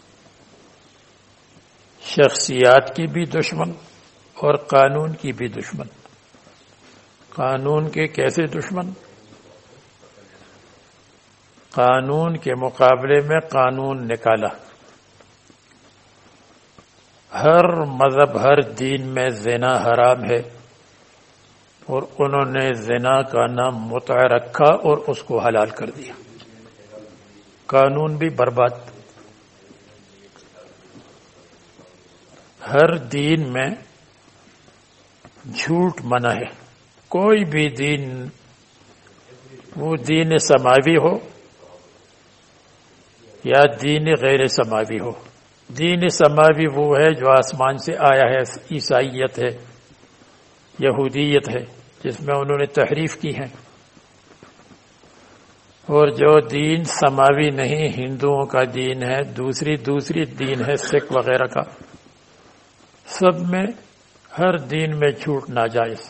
شخصیات کی بھی دشمن اور قانون کی بھی دشمن۔ قانون کے کیسے دشمن؟ قانون کے مقابلے میں قانون نکالا۔ ہر مذہب ہر دین میں زنا حرام ہے، اور انہوں نے زنا کا نام متع رکھا اور اس کو حلال کر دیا۔ قانون بھی برباد۔ ہر دین میں جھوٹ منع ہے۔ کوئی بھی دین، وہ دین سماوی ہو یا دین غیر سماوی ہو۔ دین سماوی وہ ہے جو آسمان سے آیا ہے، عیسائیت ہے، یہودیت ہے، جس میں انہوں نے تحریف کی ہے۔ اور جو دین سماوی نہیں، ہندوؤں کا دین ہے، دوسری دوسری دین ہے، سکھ وغیرہ کا، سب میں ہر دین میں جھوٹ ناجائز۔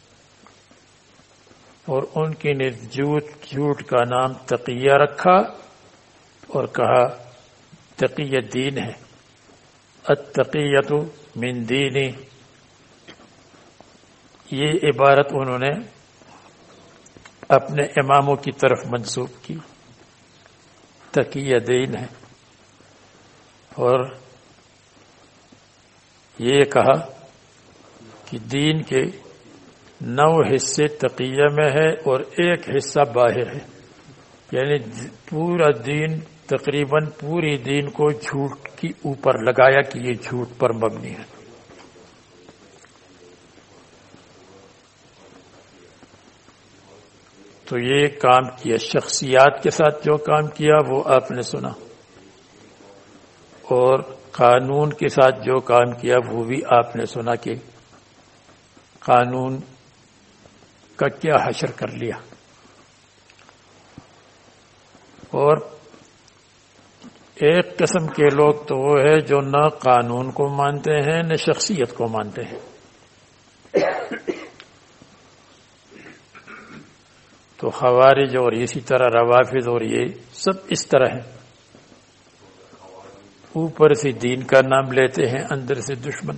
اور ان کی نے جھوٹ جھوٹ کا نام تقیہ رکھا اور کہا تقیہ دین ہے۔ التقیۃ من دینی، یہ عبارت انہوں نے اپنے اماموں کی طرف منسوب کی۔ تقیہ دین ہے۔ اور یہ کہا کہ دین کے نو حصے تقیہ میں ہے اور ایک حصہ باہر ہے، یعنی پورا دین، تقریباً پوری دین کو جھوٹ کی اوپر لگایا کہ یہ جھوٹ پر مبنی ہے۔ تو یہ کام کیا، شخصیات کے ساتھ جو کام کیا وہ آپ نے سنا، اور قانون کے ساتھ جو کام کیا وہ بھی آپ نے سنا کہ قانون کا کیا حشر کر لیا. اور ایک قسم کے لوگ تو وہ ہے جو نہ قانون کو مانتے ہیں نہ شخصیت کو مانتے ہیں. تو خوارج اور اسی طرح روافض اور یہ سب اس طرح ہیں، اوپر سے دین کا نام لیتے ہیں، اندر سے دشمن.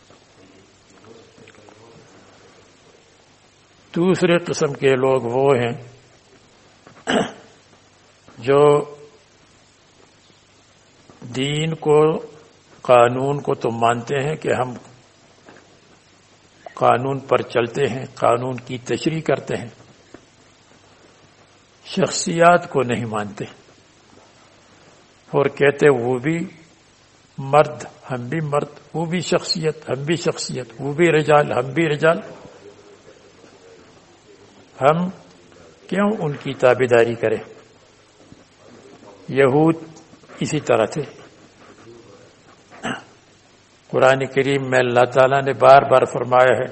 دوسرے قسم کے لوگ وہ ہیں جو دین کو، قانون کو تو مانتے ہیں کہ ہم قانون پر چلتے ہیں، قانون کی تشریح کرتے ہیں، شخصیات کو نہیں مانتے اور کہتے وہ بھی مرد، ہم بھی مرد، وہ بھی شخصیت، ہم بھی شخصیت، وہ بھی رجال، ہم بھی رجال. ہم کیوں ان کی تابعداری کریں؟ یہود اسی طرح تھے. قرآن کریم میں اللہ تعالیٰ نے بار بار فرمایا ہے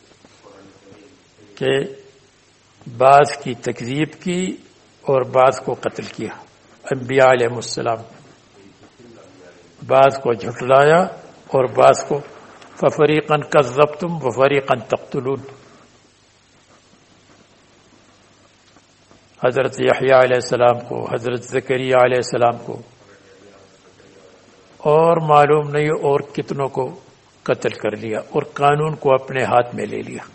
کہ بعض کی تکذیب کی اور بعض کو قتل کیا. انبیاء علیہ السلام بعض کو جھٹلایا اور بعض کو ففریقاً کذبتم وفریقاً تقتلون. حضرت یحییٰ علیہ السلام کو، حضرت زکریا علیہ السلام کو، اور معلوم نہیں اور کتنوں کو قتل کر لیا اور قانون کو اپنے ہاتھ میں لے لیا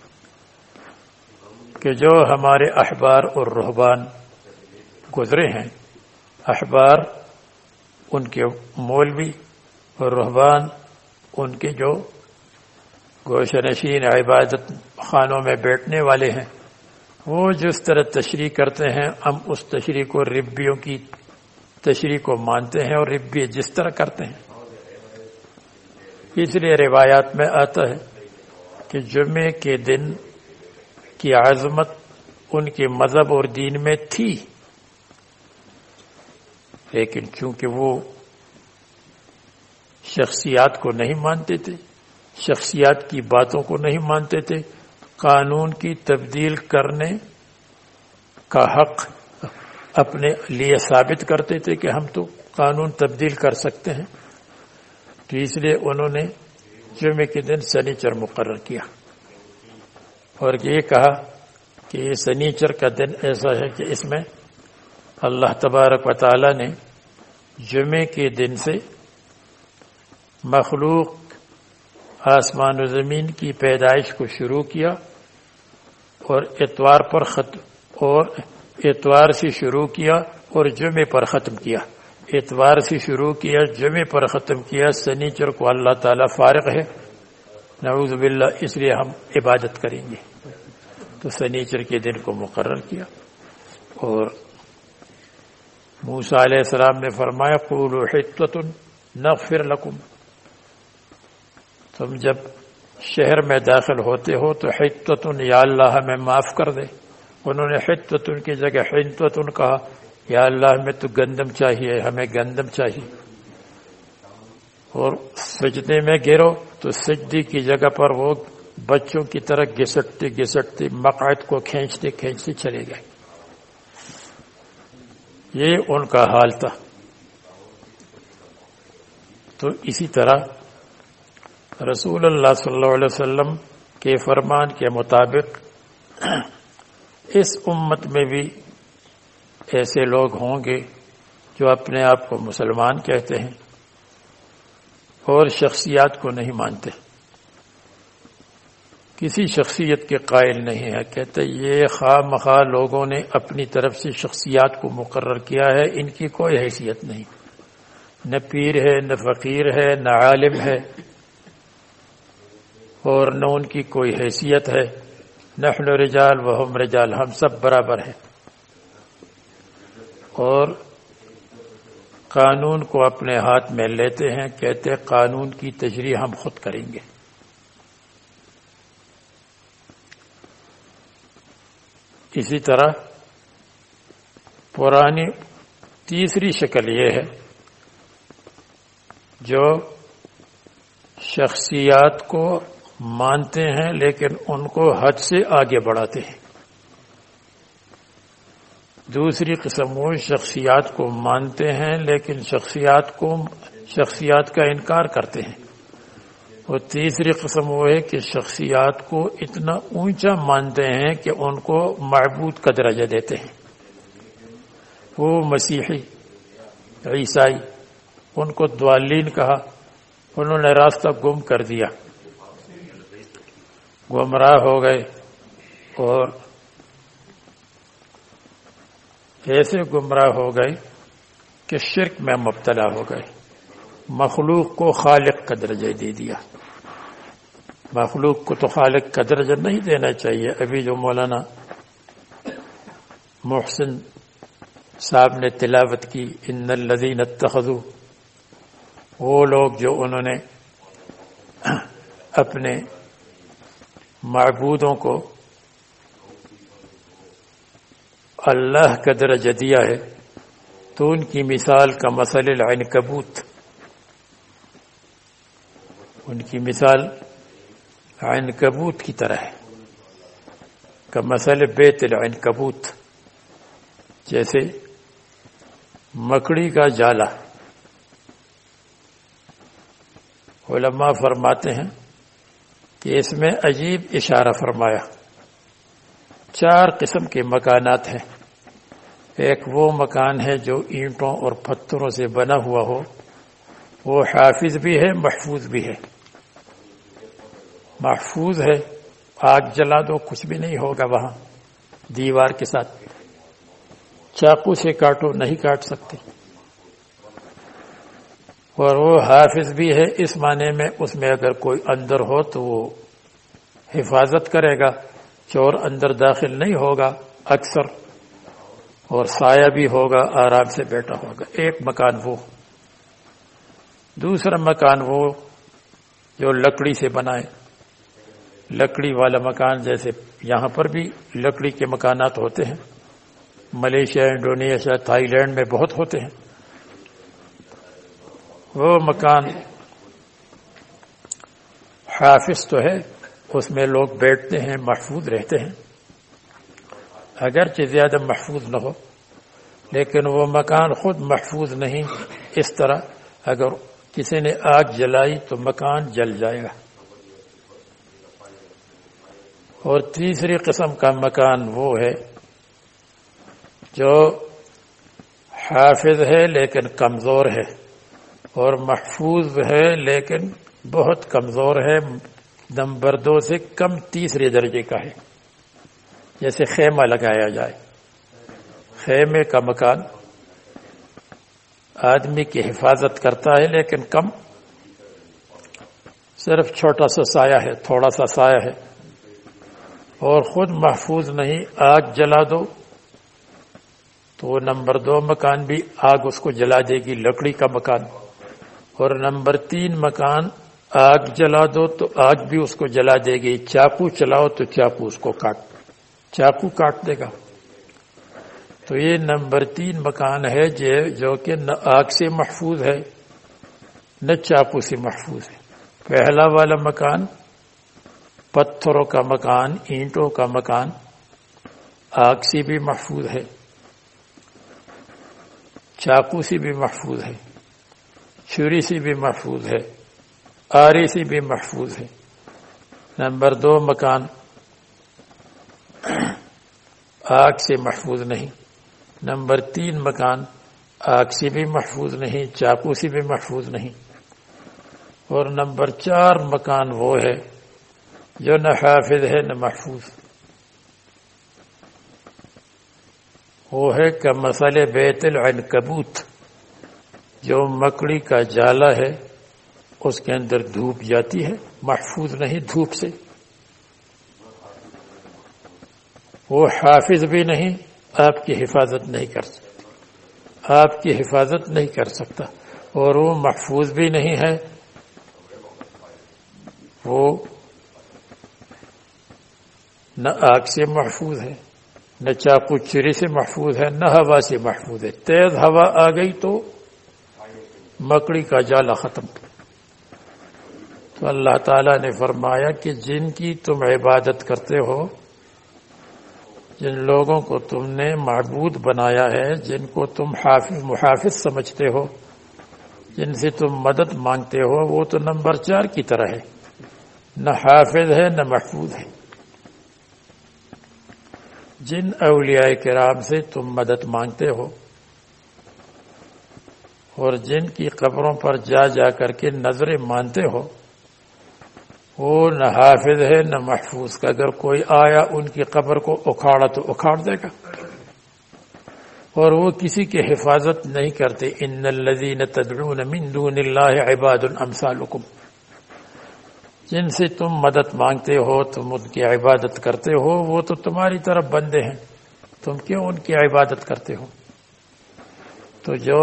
کہ جو ہمارے احبار اور رہبان گزرے ہیں، احبار ان کے مولوی اور رہبان ان کے جو گوشہ نشین عبادت خانوں میں بیٹھنے والے ہیں، وہ جس طرح تشریح کرتے ہیں ہم اس تشریح کو ربیوں کی تشریح کو مانتے ہیں اور ربی جس طرح کرتے ہیں. اس لیے روایات میں آتا ہے کہ جمعے کے دن کی عظمت ان کے مذہب اور دین میں تھی، لیکن چونکہ وہ شخصیات کو نہیں مانتے تھے، شخصیات کی باتوں کو نہیں مانتے تھے، قانون کی تبدیل کرنے کا حق اپنے لیے ثابت کرتے تھے کہ ہم تو قانون تبدیل کر سکتے ہیں. تو اس لیے انہوں نے جمعے کے دن سنیچر مقرر کیا اور یہ کہا کہ یہ سنیچر کا دن ایسا ہے کہ اس میں اللہ تبارک و تعالی نے جمعے کے دن سے مخلوق آسمان و زمین کی پیدائش کو شروع کیا اور اتوار پر ختم اور اتوار سے شروع کیا اور جمعے پر ختم کیا. اتوار سے شروع کیا، جمعے پر ختم کیا. سنیچر کو اللہ تعالیٰ فارغ ہے، نعوذ باللہ، اس لیے ہم عبادت کریں گے. تو سنیچر کے دن کو مقرر کیا اور موسیٰ علیہ السلام نے فرمایا قولوا حطۃ نغفر لکم. تم جب شہر میں داخل ہوتے ہو تو حطۃ، یا اللہ ہمیں معاف کر دے. انہوں نے حطۃ کی جگہ حنطۃ کہا، یا اللہ ہمیں تو گندم چاہیے، ہمیں گندم چاہیے. اور سجدے میں گرو تو سجدے کی جگہ پر وہ بچوں کی طرح گھسٹتے گھسٹتے مقعد کو کھینچتے کھینچتے چلے گئے. یہ ان کا حال تھا. تو اسی طرح رسول اللہ صلی اللہ علیہ وسلم کے فرمان کے مطابق اس امت میں بھی ایسے لوگ ہوں گے جو اپنے آپ کو مسلمان کہتے ہیں اور شخصیات کو نہیں مانتے، کسی شخصیت کے قائل نہیں ہے. کہتے یہ خواہ مخواہ لوگوں نے اپنی طرف سے شخصیات کو مقرر کیا ہے، ان کی کوئی حیثیت نہیں، نہ پیر ہے، نہ فقیر ہے، نہ عالم ہے، اور نہ ان کی کوئی حیثیت ہے. نحن رجال وہم رجال، ہم سب برابر ہیں. اور قانون کو اپنے ہاتھ میں لیتے ہیں، کہتے قانون کی تشریح ہم خود کریں گے. اسی طرح پرانی تیسری شکل یہ ہے جو شخصیات کو مانتے ہیں لیکن ان کو حد سے آگے بڑھاتے ہیں. دوسری قسم وہ شخصیات کو مانتے ہیں لیکن شخصیات کو شخصیات کا انکار کرتے ہیں. اور تیسری قسم وہ ہے کہ شخصیات کو اتنا اونچا مانتے ہیں کہ ان کو معبود کا درجہ دیتے ہیں. وہ مسیحی، عیسائی، ان کو ضالین کہا، انہوں نے راستہ گم کر دیا، گمراہ ہو گئے اور ایسے گمراہ ہو گئے کہ شرک میں مبتلا ہو گئے. مخلوق کو خالق کا درجہ دے دیا. مخلوق کو تو خالق کا درجہ نہیں دینا چاہیے. ابھی جو مولانا محسن صاحب نے تلاوت کی، ان الذین اتخذوا، وہ لوگ جو انہوں نے اپنے معبودوں کو اللہ کا درجہ دیا ہے، تو ان کی مثال کا مثل العنکبوت، ان کی مثال عنکبوت کی طرح ہے، کا مثل بیت العنکبوت، جیسے مکڑی کا جالا. علماء فرماتے ہیں کہ اس میں عجیب اشارہ فرمایا. چار قسم کے مکانات ہیں. ایک وہ مکان ہے جو اینٹوں اور پتھروں سے بنا ہوا ہو، وہ حافظ بھی ہے، محفوظ بھی ہے. محفوظ ہے، آگ جلا دو کچھ بھی نہیں ہوگا وہاں، دیوار کے ساتھ چاقو سے کاٹو نہیں کاٹ سکتے. اور وہ حافظ بھی ہے اس معنی میں اس میں اگر کوئی اندر ہو تو وہ حفاظت کرے گا، چور اندر داخل نہیں ہوگا اکثر، اور سایہ بھی ہوگا، آرام سے بیٹھا ہوگا. ایک مکان وہ. دوسرا مکان وہ جو لکڑی سے بنائے، لکڑی والا مکان، جیسے یہاں پر بھی لکڑی کے مکانات ہوتے ہیں، ملیشیا، انڈونیشیا، تھائی لینڈ میں بہت ہوتے ہیں. وہ مکان حافظ تو ہے، اس میں لوگ بیٹھتے ہیں، محفوظ رہتے ہیں، اگرچہ زیادہ محفوظ نہ ہو، لیکن وہ مکان خود محفوظ نہیں. اس طرح اگر کسی نے آگ جلائی تو مکان جل جائے گا. اور تیسری قسم کا مکان وہ ہے جو حافظ ہے لیکن کمزور ہے، اور محفوظ ہے لیکن بہت کمزور ہے، نمبر دو سے کم تیسرے درجے کا ہے. جیسے خیمہ لگایا جائے، خیمے کا مکان آدمی کی حفاظت کرتا ہے لیکن کم، صرف چھوٹا سا سایہ ہے، تھوڑا سا سایہ ہے، اور خود محفوظ نہیں. آگ جلا دو تو نمبر دو مکان بھی آگ اس کو جلا دے گی، لکڑی کا مکان. اور نمبر تین مکان آگ جلا دو تو آگ بھی اس کو جلا دے گی. چاقو چلاؤ تو چاقو اس کو کاٹ چاقو کاٹ دے گا. تو یہ نمبر تین مکان ہے جو کہ نہ آگ سے محفوظ ہے نہ چاقو سے محفوظ ہے. پہلا والا مکان پتھروں کا مکان، اینٹوں کا مکان، آگ سے بھی محفوظ ہے، چاقو سے بھی محفوظ ہے، چھری سے بھی محفوظ ہے، آری سے بھی محفوظ ہے. نمبر دو مکان آگ سے محفوظ نہیں. نمبر تین مکان آگ سے بھی محفوظ نہیں، چاقو سے بھی محفوظ نہیں. اور نمبر چار مکان وہ ہے جو نہ حافظ ہے نہ محفوظ. وہ ہے کہ مثل بیت العنکبوت، جو مکڑی کا جالا ہے، اس کے اندر دھوپ جاتی ہے، محفوظ نہیں دھوپ سے، وہ حافظ بھی نہیں، آپ کی حفاظت نہیں کر سکتا، آپ کی حفاظت نہیں کر سکتا. اور وہ محفوظ بھی نہیں ہے، وہ نہ آگ سے محفوظ ہے، نہ چاقو چری سے محفوظ ہے، نہ ہوا سے محفوظ ہے. تیز ہوا آ گئی تو مکڑی کا جالا ختم۔ تو اللہ تعالیٰ نے فرمایا کہ جن کی تم عبادت کرتے ہو، جن لوگوں کو تم نے معبود بنایا ہے، جن کو تم حافظ محافظ سمجھتے ہو، جن سے تم مدد مانگتے ہو، وہ تو نمبر چار کی طرح ہے، نہ حافظ ہے نہ محفوظ ہے۔ جن اولیاء کرام سے تم مدد مانگتے ہو اور جن کی قبروں پر جا جا کر کے نظریں مانتے ہو، وہ نہ حافظ ہے نہ محفوظ کا۔ اگر کوئی آیا ان کی قبر کو اکھاڑا تو اکھاڑ دے گا، اور وہ کسی کی حفاظت نہیں کرتے۔ ان الذین تدعون من دون اللہ عباد امثالکم، جن سے تم مدد مانگتے ہو، تم ان کی عبادت کرتے ہو، وہ تو تمہاری طرف بندے ہیں، تم کیوں ان کی عبادت کرتے ہو؟ تو جو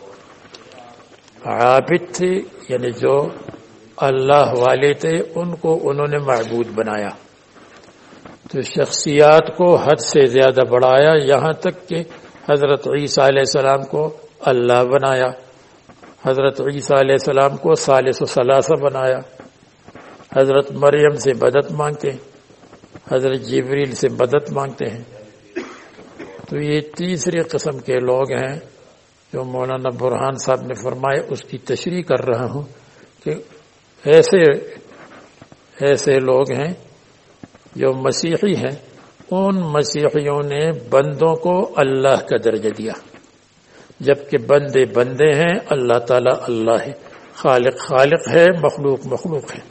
عابد تھے، یعنی جو اللہ والے تھے، ان کو انہوں نے معبود بنایا، تو شخصیات کو حد سے زیادہ بڑھایا، یہاں تک کہ حضرت عیسیٰ علیہ السلام کو اللہ بنایا، حضرت عیسیٰ علیہ السلام کو ثالث و ثلاثہ بنایا، حضرت مریم سے مدد مانگتے ہیں، حضرت جبریل سے مدد مانگتے ہیں۔ تو یہ تیسری قسم کے لوگ ہیں جو مولانا برہان صاحب نے فرمائے، اس کی تشریح کر رہا ہوں کہ ایسے ایسے لوگ ہیں جو مسیحی ہیں، ان مسیحیوں نے بندوں کو اللہ کا درجہ دیا، جبکہ بندے بندے ہیں، اللہ تعالیٰ اللہ ہے، خالق خالق ہے، مخلوق مخلوق ہے۔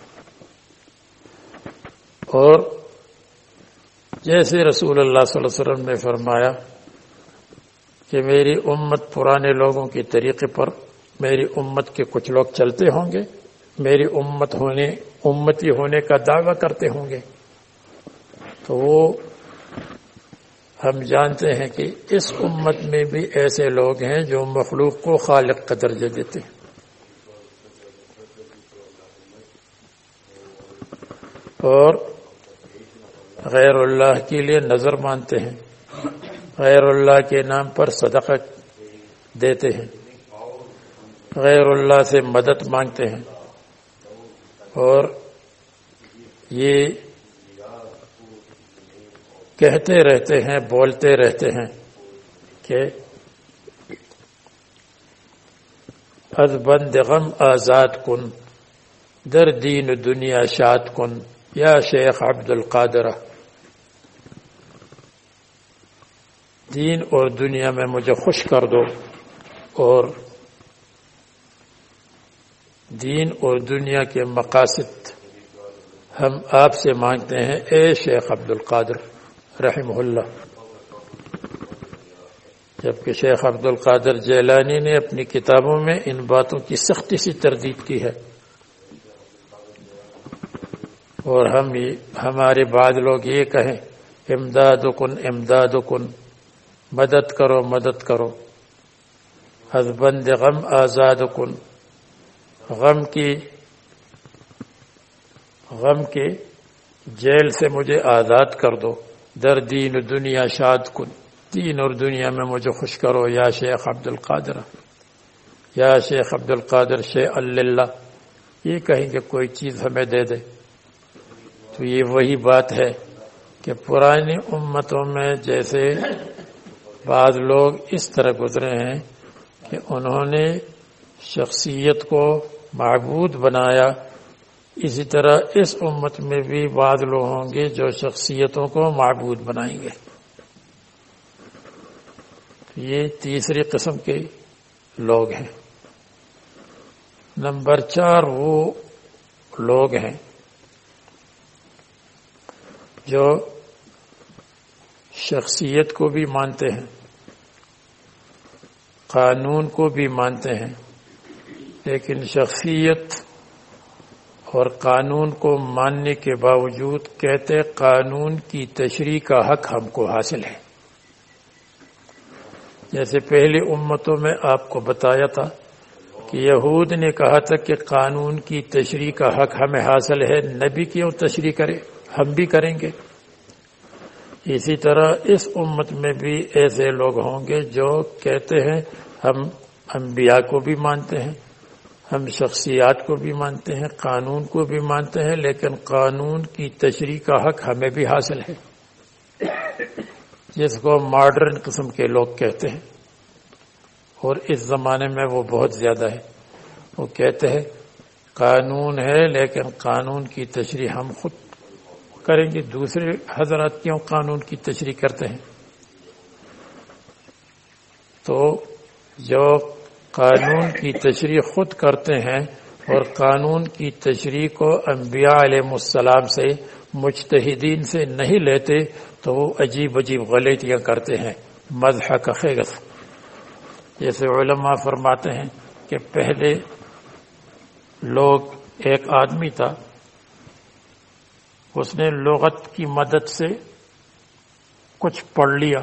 اور جیسے رسول اللہ صلی اللہ علیہ وسلم نے فرمایا کہ میری امت پرانے لوگوں کے طریقے پر، میری امت کے کچھ لوگ چلتے ہوں گے، میری امت ہونے امتی ہونے کا دعویٰ کرتے ہوں گے، تو وہ ہم جانتے ہیں کہ اس امت میں بھی ایسے لوگ ہیں جو مخلوق کو خالق کا درجہ دیتے ہیں، اور غیر اللہ کے لیے نظر مانتے ہیں، غیر اللہ کے نام پر صدقہ دیتے ہیں، غیر اللہ سے مدد مانگتے ہیں، اور یہ کہتے رہتے ہیں، بولتے رہتے ہیں کہ از بند غم آزاد کن، در دین دنیا شاد کن، یا شیخ عبد القادر، دین اور دنیا میں مجھے خوش کر دو، اور دین اور دنیا کے مقاصد ہم آپ سے مانگتے ہیں، اے شیخ عبد القادر رحمہ اللہ۔ جبکہ شیخ عبد القادر جیلانی نے اپنی کتابوں میں ان باتوں کی سختی سے تردید کی ہے، اور ہم ہمارے بعض لوگ یہ کہیں امداد کن امداد کن، مدد کرو مدد کرو، از بند غم آزاد کن، غم کی غم کے جیل سے مجھے آزاد کر دو، در دین دنیا شاد کن، دین اور دنیا میں مجھے خوش کرو، یا شیخ عبد القادر، یا شیخ عبد القادر شیء اللہ، یہ کہیں کہ کوئی چیز ہمیں دے دے۔ تو یہ وہی بات ہے کہ پرانی امتوں میں جیسے بعض لوگ اس طرح گزرے ہیں کہ انہوں نے شخصیت کو معبود بنایا، اسی طرح اس امت میں بھی بعض لوگ ہوں گے جو شخصیتوں کو معبود بنائیں گے۔ یہ تیسری قسم کے لوگ ہیں۔ نمبر چار وہ لوگ ہیں جو شخصیت کو بھی مانتے ہیں، قانون کو بھی مانتے ہیں، لیکن شخصیت اور قانون کو ماننے کے باوجود کہتے قانون کی تشریح کا حق ہم کو حاصل ہے۔ جیسے پہلی امتوں میں آپ کو بتایا تھا کہ یہود نے کہا تھا کہ قانون کی تشریح کا حق ہمیں حاصل ہے، نبی کیوں تشریح کرے، ہم بھی کریں گے۔ اسی طرح اس امت میں بھی ایسے لوگ ہوں گے جو کہتے ہیں ہم انبیاء کو بھی مانتے ہیں، ہم شخصیات کو بھی مانتے ہیں، قانون کو بھی مانتے ہیں، لیکن قانون کی تشریح کا حق ہمیں بھی حاصل ہے، جس کو ماڈرن قسم کے لوگ کہتے ہیں، اور اس زمانے میں وہ بہت زیادہ ہے۔ وہ کہتے ہیں قانون ہے لیکن قانون کی تشریح ہم خود کریں گے، دوسرے حضرات کیوں قانون کی تشریح کرتے ہیں؟ تو جو قانون کی تشریح خود کرتے ہیں اور قانون کی تشریح کو انبیاء علیہ السلام سے، مجتہدین سے نہیں لیتے، تو وہ عجیب عجیب غلطیاں کرتے ہیں، مضحک خیغت۔ جیسے علماء فرماتے ہیں کہ پہلے لوگ، ایک آدمی تھا، اس نے لغت کی مدد سے کچھ پڑھ لیا،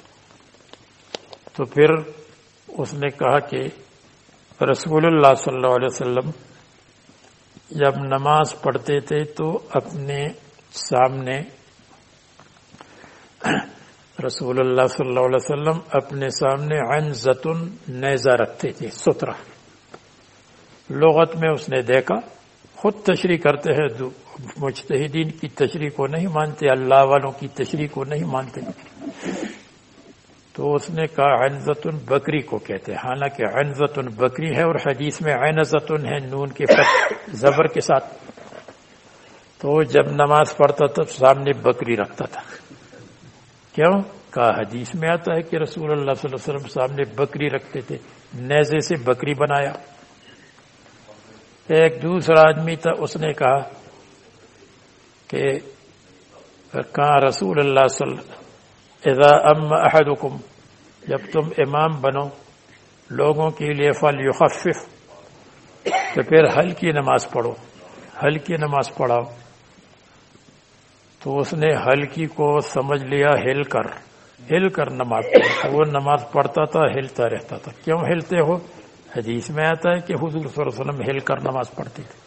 تو پھر اس نے کہا کہ رسول اللہ صلی اللہ علیہ وسلم جب نماز پڑھتے تھے تو اپنے سامنے رسول اللہ صلی اللہ علیہ وسلم اپنے سامنے عنزتن نیزہ رکھتے تھے، سترہ۔ لغت میں اس نے دیکھا، خود تشریح کرتے ہیں، مجتہدین کی تشریح کو نہیں مانتے، اللہ والوں کی تشریح کو نہیں مانتے، تو اس نے کہا عنزتن بکری کو کہتے ہیں، حالانکہ عنزتن بکری ہے اور حدیث میں عنزتن ہے نون کے فتح زبر کے ساتھ۔ تو جب نماز پڑھتا تھا سامنے بکری رکھتا تھا، کیوں؟ کہا حدیث میں آتا ہے کہ رسول اللہ صلی اللہ علیہ وسلم سامنے بکری رکھتے تھے، نیزے سے بکری بنایا۔ ایک دوسرا آدمی تھا، اس نے کہا کہ کہاں رسول اللہ صلی اللہ علیہ وسلم اذا ام احدکم، جب تم امام بنو لوگوں کے لیے فلیخفف، تو پھر ہلکی نماز پڑھو، ہلکی نماز پڑھاؤ۔ تو اس نے ہلکی کو سمجھ لیا ہل کر، ہل کر نماز پڑھو۔ وہ نماز پڑھتا تھا، ہلتا رہتا تھا۔ کیوں ہلتے ہو؟ حدیث میں آتا ہے کہ حضور صلی اللہ علیہ وسلم ہل کر نماز پڑھتے تھے۔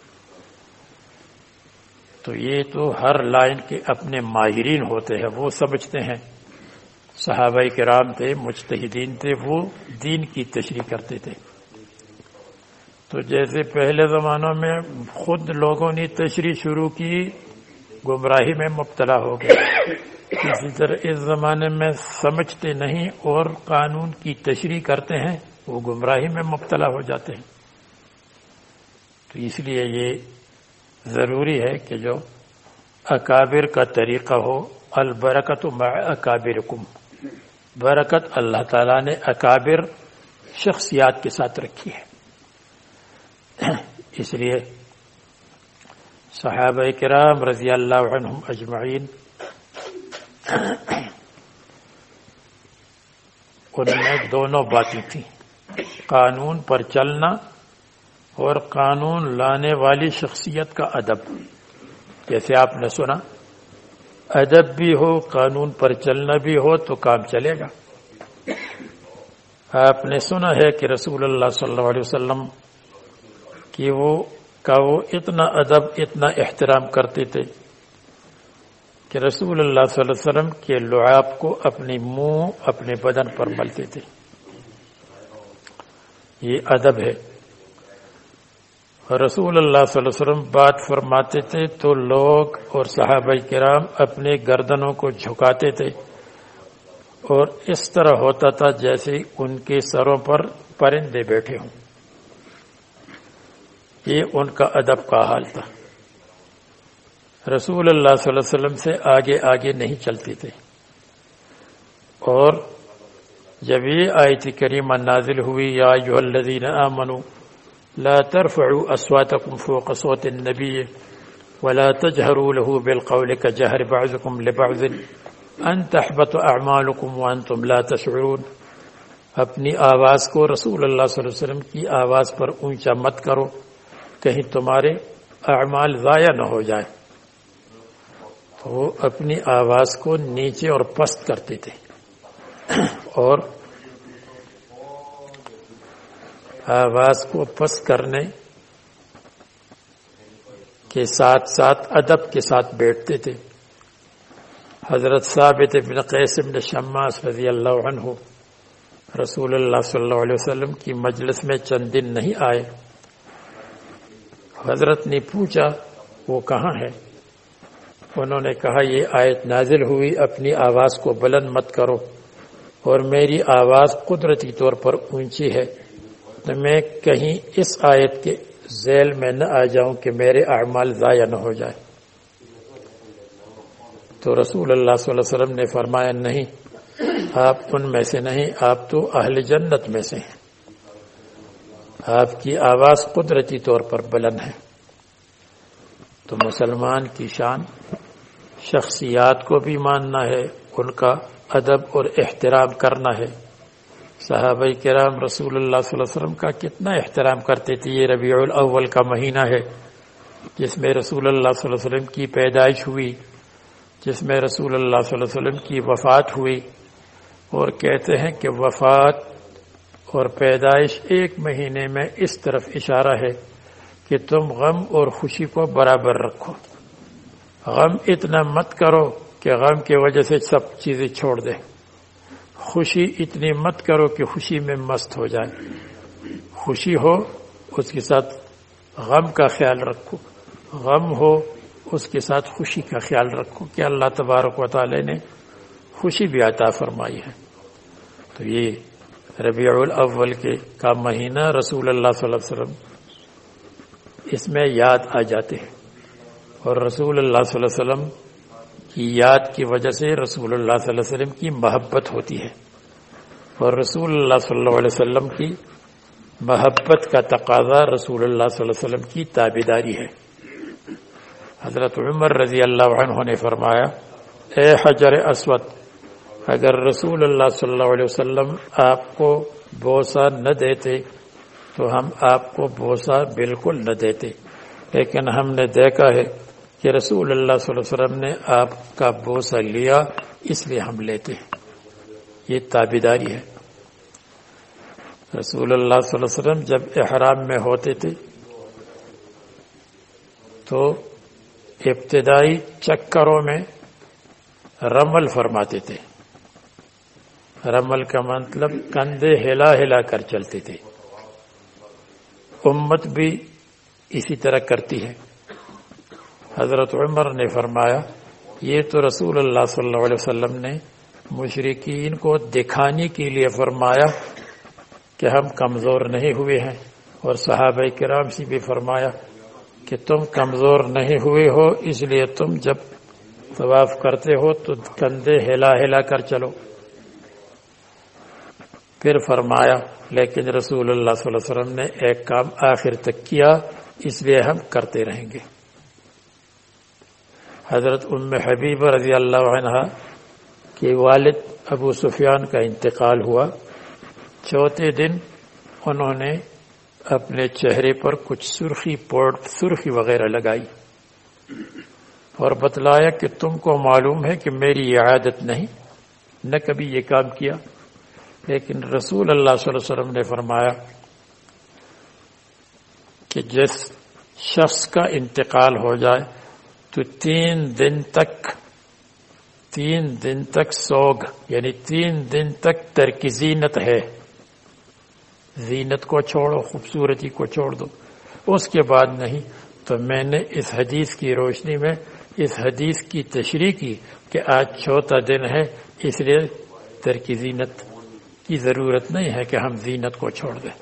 تو یہ تو ہر لائن کے اپنے ماہرین ہوتے ہیں، وہ سمجھتے ہیں۔ صحابہ کرام تھے، مجتہدین تھے، وہ دین کی تشریح کرتے تھے۔ تو جیسے پہلے زمانوں میں خود لوگوں نے تشریح شروع کی، گمراہی میں مبتلا ہو گئے، اسی طرح اس زمانے میں سمجھتے نہیں اور قانون کی تشریح کرتے ہیں، وہ گمراہی میں مبتلا ہو جاتے ہیں۔ تو اس لیے یہ ضروری ہے کہ جو اکابر کا طریقہ ہو، البرکت مع اکابرکم، برکت اللہ تعالیٰ نے اکابر شخصیات کے ساتھ رکھی ہے۔ اس لیے صحابہ کرام رضی اللہ عنہم اجمعین، ان میں دونوں باتیں تھیں، قانون پر چلنا اور قانون لانے والی شخصیت کا ادب۔ جیسے آپ نے سنا، ادب بھی ہو، قانون پر چلنا بھی ہو تو کام چلے گا۔ آپ نے سنا ہے کہ رسول اللہ صلی اللہ علیہ وسلم کی وہ کا وہ اتنا ادب، اتنا احترام کرتے تھے کہ رسول اللہ صلی اللہ علیہ وسلم کے لعاب کو اپنے منہ، اپنے بدن پر ملتے تھے۔ یہ ادب ہے۔ رسول اللہ صلی اللہ علیہ وسلم بات فرماتے تھے تو لوگ اور صحابہ کرام اپنے گردنوں کو جھکاتے تھے، اور اس طرح ہوتا تھا جیسے ان کے سروں پر پرندے بیٹھے ہوں۔ یہ ان کا ادب کا حال تھا۔ رسول اللہ صلی اللہ علیہ وسلم سے آگے آگے نہیں چلتے تھے۔ اور جب یہ آیت کریمہ نازل ہوئی، یا ایھا الذین آمنوا لا ترفعوا اصواتکم فوق صوت النبی ولا تجهروا له بالقول كجهر بعضكم لبعض ان تحبط اعمالکم وانتم لا تشعرون، اپنی آواز کو رسول اللہ صلی اللہ علیہ وسلم کی آواز پر اونچا مت کرو، کہیں تمہارے اعمال ضائع نہ ہو جائیں۔ تو وہ اپنی آواز کو نیچے اور پست کرتے تھے، اور آواز کو پست کرنے کے ساتھ ساتھ ادب کے ساتھ بیٹھتے تھے۔ حضرت ثابت بن قیس بن شماس رضی اللہ عنہ رسول اللہ صلی اللہ علیہ وسلم کی مجلس میں چند دن نہیں آئے، حضرت نے پوچھا وہ کہاں ہے؟ انہوں نے کہا یہ آیت نازل ہوئی اپنی آواز کو بلند مت کرو، اور میری آواز قدرتی طور پر اونچی ہے تو میں کہیں اس آیت کے ذیل میں نہ آ جاؤں کہ میرے اعمال ضائع نہ ہو جائے۔ تو رسول اللہ صلی اللہ علیہ وسلم نے فرمایا نہیں، آپ ان میں سے نہیں، آپ تو اہل جنت میں سے ہیں، آپ کی آواز قدرتی طور پر بلند ہے۔ تو مسلمان کی شان شخصیات کو بھی ماننا ہے، ان کا ادب اور احترام کرنا ہے۔ صحابہ کرام رسول اللہ صلی اللہ علیہ وسلم کا کتنا احترام کرتے تھے۔ یہ ربیع الاول کا مہینہ ہے جس میں رسول اللہ صلی اللہ علیہ وسلم کی پیدائش ہوئی، جس میں رسول اللہ صلی اللہ علیہ وسلم کی وفات ہوئی، اور کہتے ہیں کہ وفات اور پیدائش ایک مہینے میں اس طرف اشارہ ہے کہ تم غم اور خوشی کو برابر رکھو، غم اتنا مت کرو کہ غم کی وجہ سے سب چیزیں چھوڑ دے، خوشی اتنی مت کرو کہ خوشی میں مست ہو جائے، خوشی ہو اس کے ساتھ غم کا خیال رکھو، غم ہو اس کے ساتھ خوشی کا خیال رکھو کہ اللہ تبارک و تعالی نے خوشی بھی عطا فرمائی ہے۔ تو یہ ربیع الاول کے کا مہینہ رسول اللہ صلی اللہ علیہ وسلم اس میں یاد آ جاتے ہیں، اور رسول اللہ صلی اللہ علیہ وسلم کی یاد کی وجہ سے رسول اللہ صلی اللہ علیہ وسلم کی محبت ہوتی ہے، اور رسول اللہ صلی اللہ علیہ وسلم کی محبت کا تقاضا رسول اللہ صلی اللہ علیہ وسلم کی تابعداری ہے۔ حضرت عمر رضی اللہ عنہ نے فرمایا، اے حجر اسود، اگر رسول اللہ صلی اللہ علیہ وسلم آپ کو بوسہ نہ دیتے تو ہم آپ کو بوسہ بالکل نہ دیتے، لیکن ہم نے دیکھا ہے کہ رسول اللہ صلی اللہ علیہ وسلم نے آپ کا بوسہ لیا، اس لیے ہم لیتے ہیں۔ یہ تابعداری ہے۔ رسول اللہ صلی اللہ علیہ وسلم جب احرام میں ہوتے تھے تو ابتدائی چکروں میں رمل فرماتے تھے۔ رمل کا مطلب کندھے ہلا ہلا کر چلتے تھے۔ امت بھی اسی طرح کرتی ہے۔ حضرت عمر نے فرمایا، یہ تو رسول اللہ صلی اللہ علیہ وسلم نے مشرکین کو دکھانے کے لیے فرمایا کہ ہم کمزور نہیں ہوئے ہیں، اور صحابہ کرام سے بھی فرمایا کہ تم کمزور نہیں ہوئے ہو، اس لیے تم جب طواف کرتے ہو تو کندھے ہلا ہلا کر چلو۔ پھر فرمایا لیکن رسول اللہ صلی اللہ علیہ وسلم نے ایک کام آخر تک کیا، اس لیے ہم کرتے رہیں گے۔ حضرت ام حبیبہ رضی اللہ عنہا کے والد ابو سفیان کا انتقال ہوا۔ چوتھے دن انہوں نے اپنے چہرے پر کچھ سرخی پوڑ سرخی وغیرہ لگائی اور بتلایا کہ تم کو معلوم ہے کہ میری یہ عادت نہیں، نہ کبھی یہ کام کیا، لیکن رسول اللہ صلی اللہ علیہ وسلم نے فرمایا کہ جس شخص کا انتقال ہو جائے تو تین دن تک تین دن تک سوگ یعنی تین دن تک ترک زینت ہے، زینت کو چھوڑو، خوبصورتی کو چھوڑ دو، اس کے بعد نہیں۔ تو میں نے اس حدیث کی روشنی میں اس حدیث کی تشریح کی کہ آج چوتھا دن ہے، اس لیے ترک زینت کی ضرورت نہیں ہے کہ ہم زینت کو چھوڑ دیں۔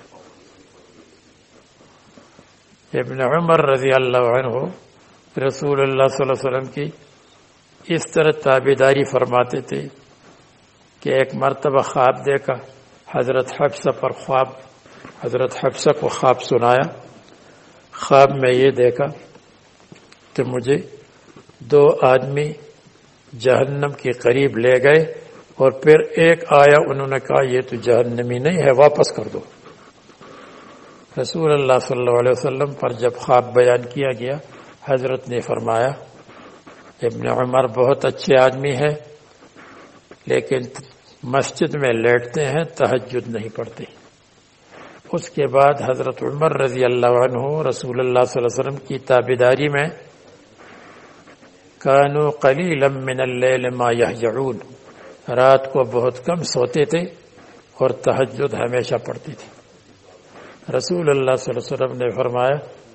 ابن عمر رضی اللہ عنہ رسول اللہ صلی اللہ علیہ وسلم کی اس طرح تابعداری فرماتے تھے کہ ایک مرتبہ خواب دیکھا، حضرت حفصہ پر خواب حضرت حفصہ کو خواب سنایا۔ خواب میں یہ دیکھا کہ مجھے دو آدمی جہنم کے قریب لے گئے، اور پھر ایک آیا، انہوں نے کہا یہ تو جہنمی نہیں ہے، واپس کر دو۔ رسول اللہ صلی اللہ علیہ وسلم پر جب خواب بیان کیا گیا، حضرت نے فرمایا ابن عمر بہت اچھے آدمی ہے، لیکن مسجد میں لیٹتے ہیں، تہجد نہیں پڑھتے۔ اس کے بعد حضرت عمر رضی اللہ عنہ رسول اللہ صلی اللہ علیہ وسلم کی تابعداری میں کانوا قلیلا من اللیل ما یہجعون، رات کو بہت کم سوتے تھے اور تہجد ہمیشہ پڑھتے تھے۔ رسول اللہ صلی اللہ علیہ وسلم نے فرمایا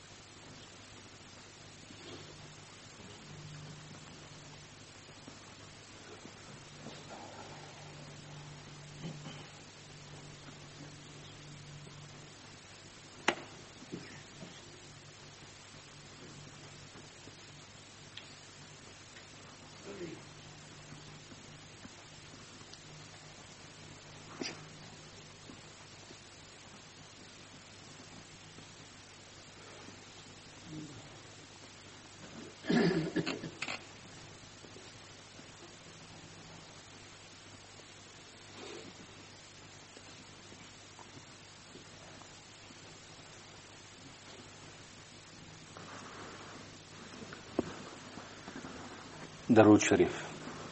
درود شریف.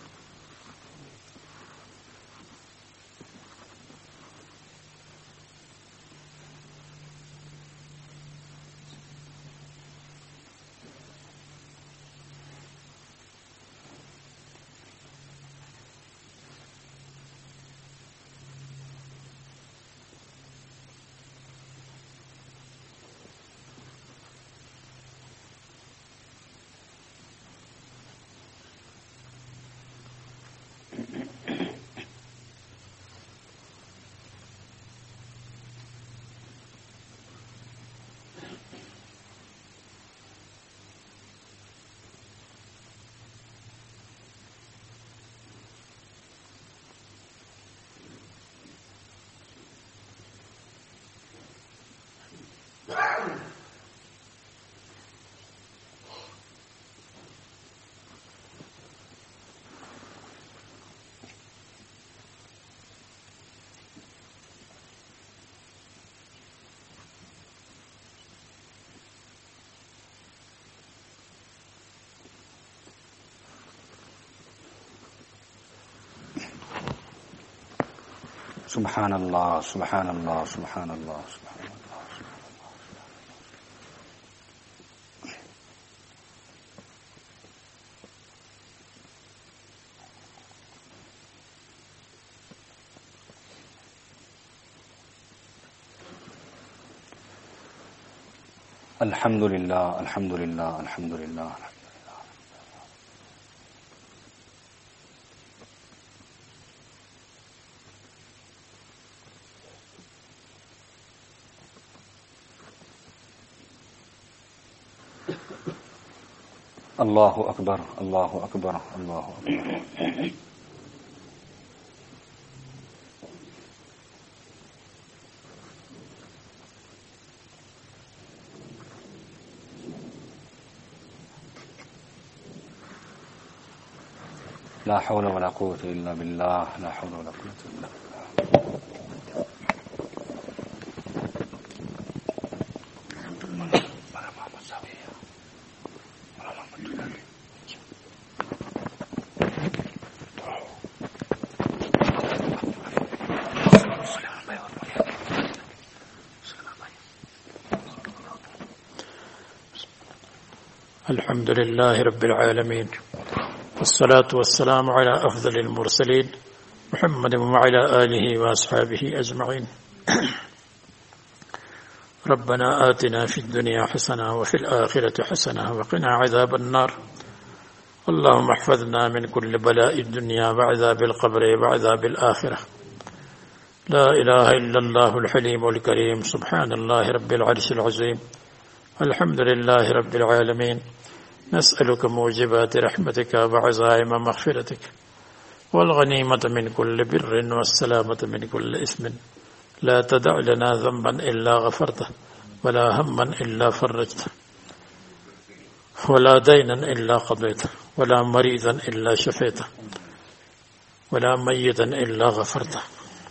سبحان اللہ سبحان اللہ سبحان اللہ سبحان اللہ. الحمد للہ الحمد للہ الحمد للہ. اللہ اکبر اللہ اکبر اللہ اکبر. لا حول ولا قوة إلا بالله لا حول ولا قوة إلا بالله. الحمد لله رب العالمين والصلاة والسلام على أفضل المرسلين محمد وعلى آله وأصحابه أجمعين. ربنا آتنا في الدنيا حسنة وفي الآخرة حسنة وقنا عذاب النار. اللهم احفظنا من كل بلاء الدنيا وعذاب القبر وعذاب الآخرة. لا إله إلا الله الحليم الكريم سبحان الله رب العرش العظيم. الحمد لله رب العالمين. نسألك موجبات رحمتك وعزائم مغفرتك والغنيمة من كل بر والسلامة من كل إثم. لا تدع لنا ذنبا إلا غفرته ولا هما إلا فرجته ولا دينا إلا قضيته ولا مريضا إلا شفيته ولا ميتا إلا غفرته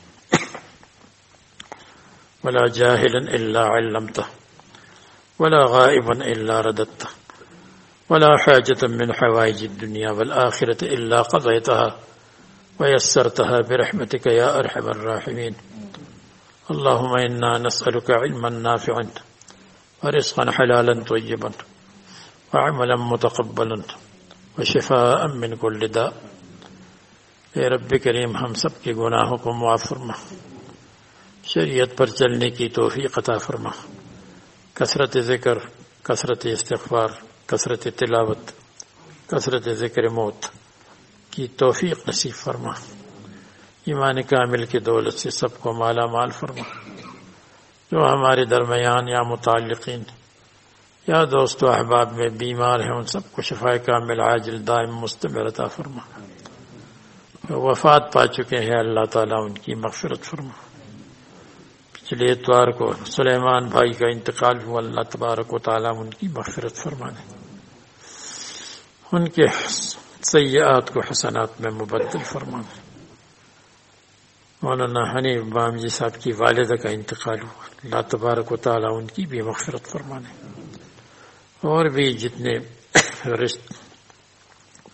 ولا جاهلا إلا علمته ولا غائبا إلا رددته ولا حاجة من حوائج الدنيا والآخرة إلا قضيتها ويسرتها برحمتك يا أرحم الراحمين. اللهم إنا نسألك علما نافعا ورزقا حلالا طيبا وعملا متقبلا وشفاء من كل داء. اے رب کریم ہم سب کے گناہوں کو معاف فرما، شریعت پر چلنے کی توفیق عطا فرما، کثرت ذکر، کثرت استغفار، کثرت تلاوت، کثرت ذکر موت کی توفیق نصیب فرما، ایمان کامل کی دولت سے سب کو مالا مال فرما. جو ہمارے درمیان یا متعلقین یا دوست و احباب میں بیمار ہیں ان سب کو شفاء کامل عاجل دائم مستمر عطا فرما. جو وفات پا چکے ہیں اللہ تعالیٰ ان کی مغفرت فرما. پچھلے اتوار کو سلیمان بھائی کا انتقال ہوا، اللہ تبارک و تعالیٰ ان کی مغفرت فرمانے، ان کے سیئات کو حسنات میں مبدل فرمانے. مولانا حنیف بامجی صاحب کی والدہ کا انتقال ہوا، اللہ تبارک و تعالیٰ ان کی بھی مغفرت فرمانے. اور بھی جتنے رشت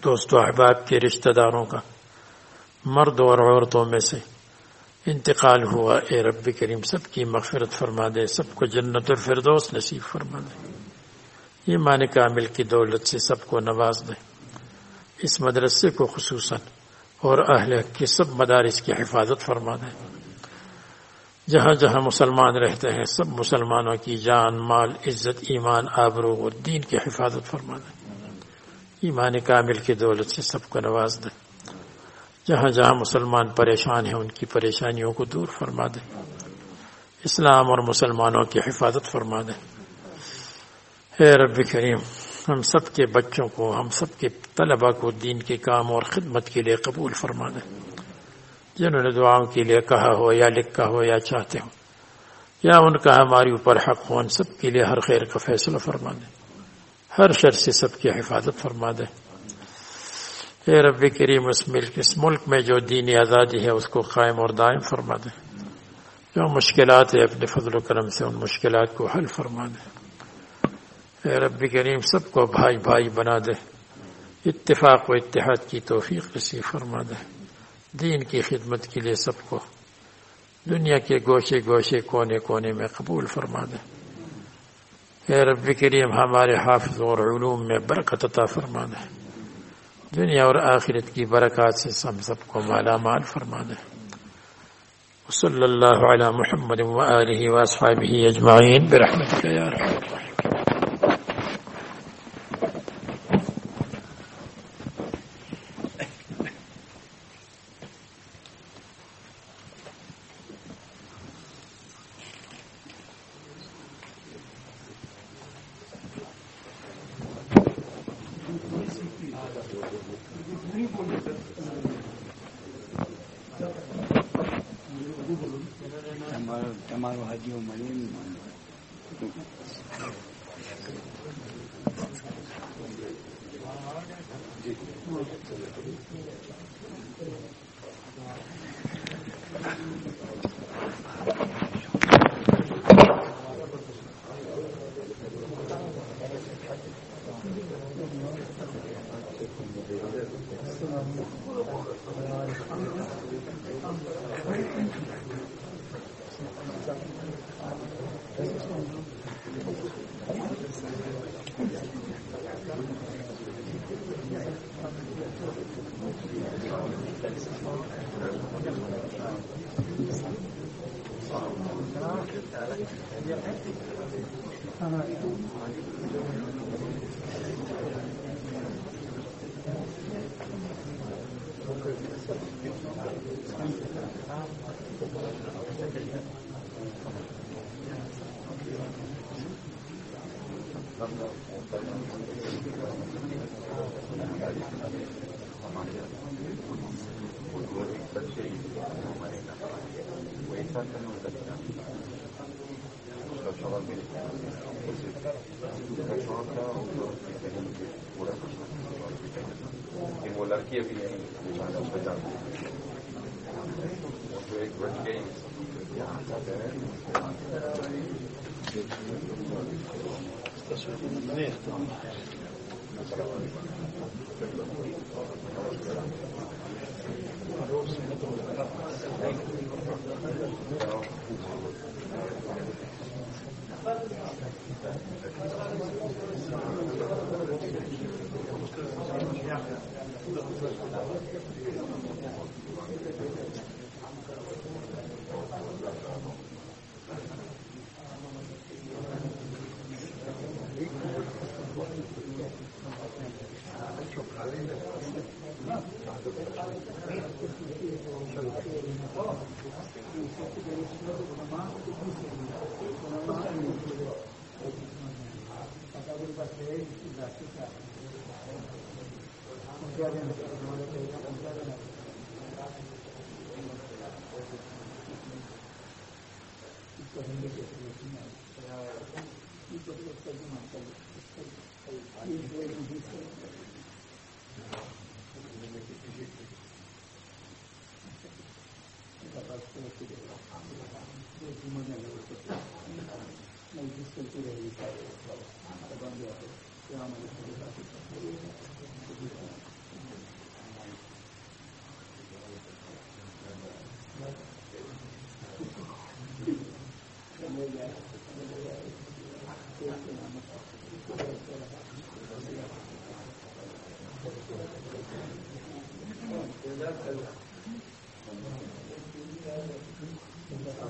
دوست و احباب کے رشتہ داروں کا مرد اور عورتوں میں سے انتقال ہوا، اے رب کریم سب کی مغفرت فرما دے، سب کو جنت الفردوس نصیب فرما دے، ایمان کامل کی دولت سے سب کو نواز دے، اس مدرسے کو خصوصاً اور اہل حق کی سب مدارس کی حفاظت فرما دے، جہاں جہاں مسلمان رہتے ہیں سب مسلمانوں کی جان، مال، عزت، ایمان، آبرو اور دین کی حفاظت فرما دے، ایمان کامل کی دولت سے سب کو نواز دے، جہاں جہاں مسلمان پریشان ہیں ان کی پریشانیوں کو دور فرما دے، اسلام اور مسلمانوں کی حفاظت فرما دے۔ اے رب کریم ہم سب کے بچوں کو، ہم سب کے طلباء کو دین کے کام اور خدمت کے لیے قبول فرما دے، جنہوں نے دعاؤں کے لیے کہا ہو یا لکھا ہو یا چاہتے ہو یا ان کا ہمارے اوپر حق ہو، ان سب کے لیے ہر خیر کا فیصلہ فرما دے، ہر شر سے سب کی حفاظت فرما دے۔ اے رب کریم اس ملک اس ملک میں جو دینی آزادی ہے اس کو قائم اور دائم فرما دے، جو مشکلات ہے اپنے فضل و کرم سے ان مشکلات کو حل فرما دے۔ اے رب کریم سب کو بھائی بھائی بنا دے، اتفاق و اتحاد کی توفیق نصیب فرما دے، دین کی خدمت کے لیے سب کو دنیا کے گوشے گوشے کونے کونے میں قبول فرما دے۔ اے رب کریم ہمارے حافظ اور علوم میں برکت عطا فرما دے، دنیا اور آخرت کی برکات سے ہم سب کو مالا مال فرما دے۔ صلی اللہ علی محمد وآلہ واصحابہ اجمعین برحمتک یا ارحم الراحمین۔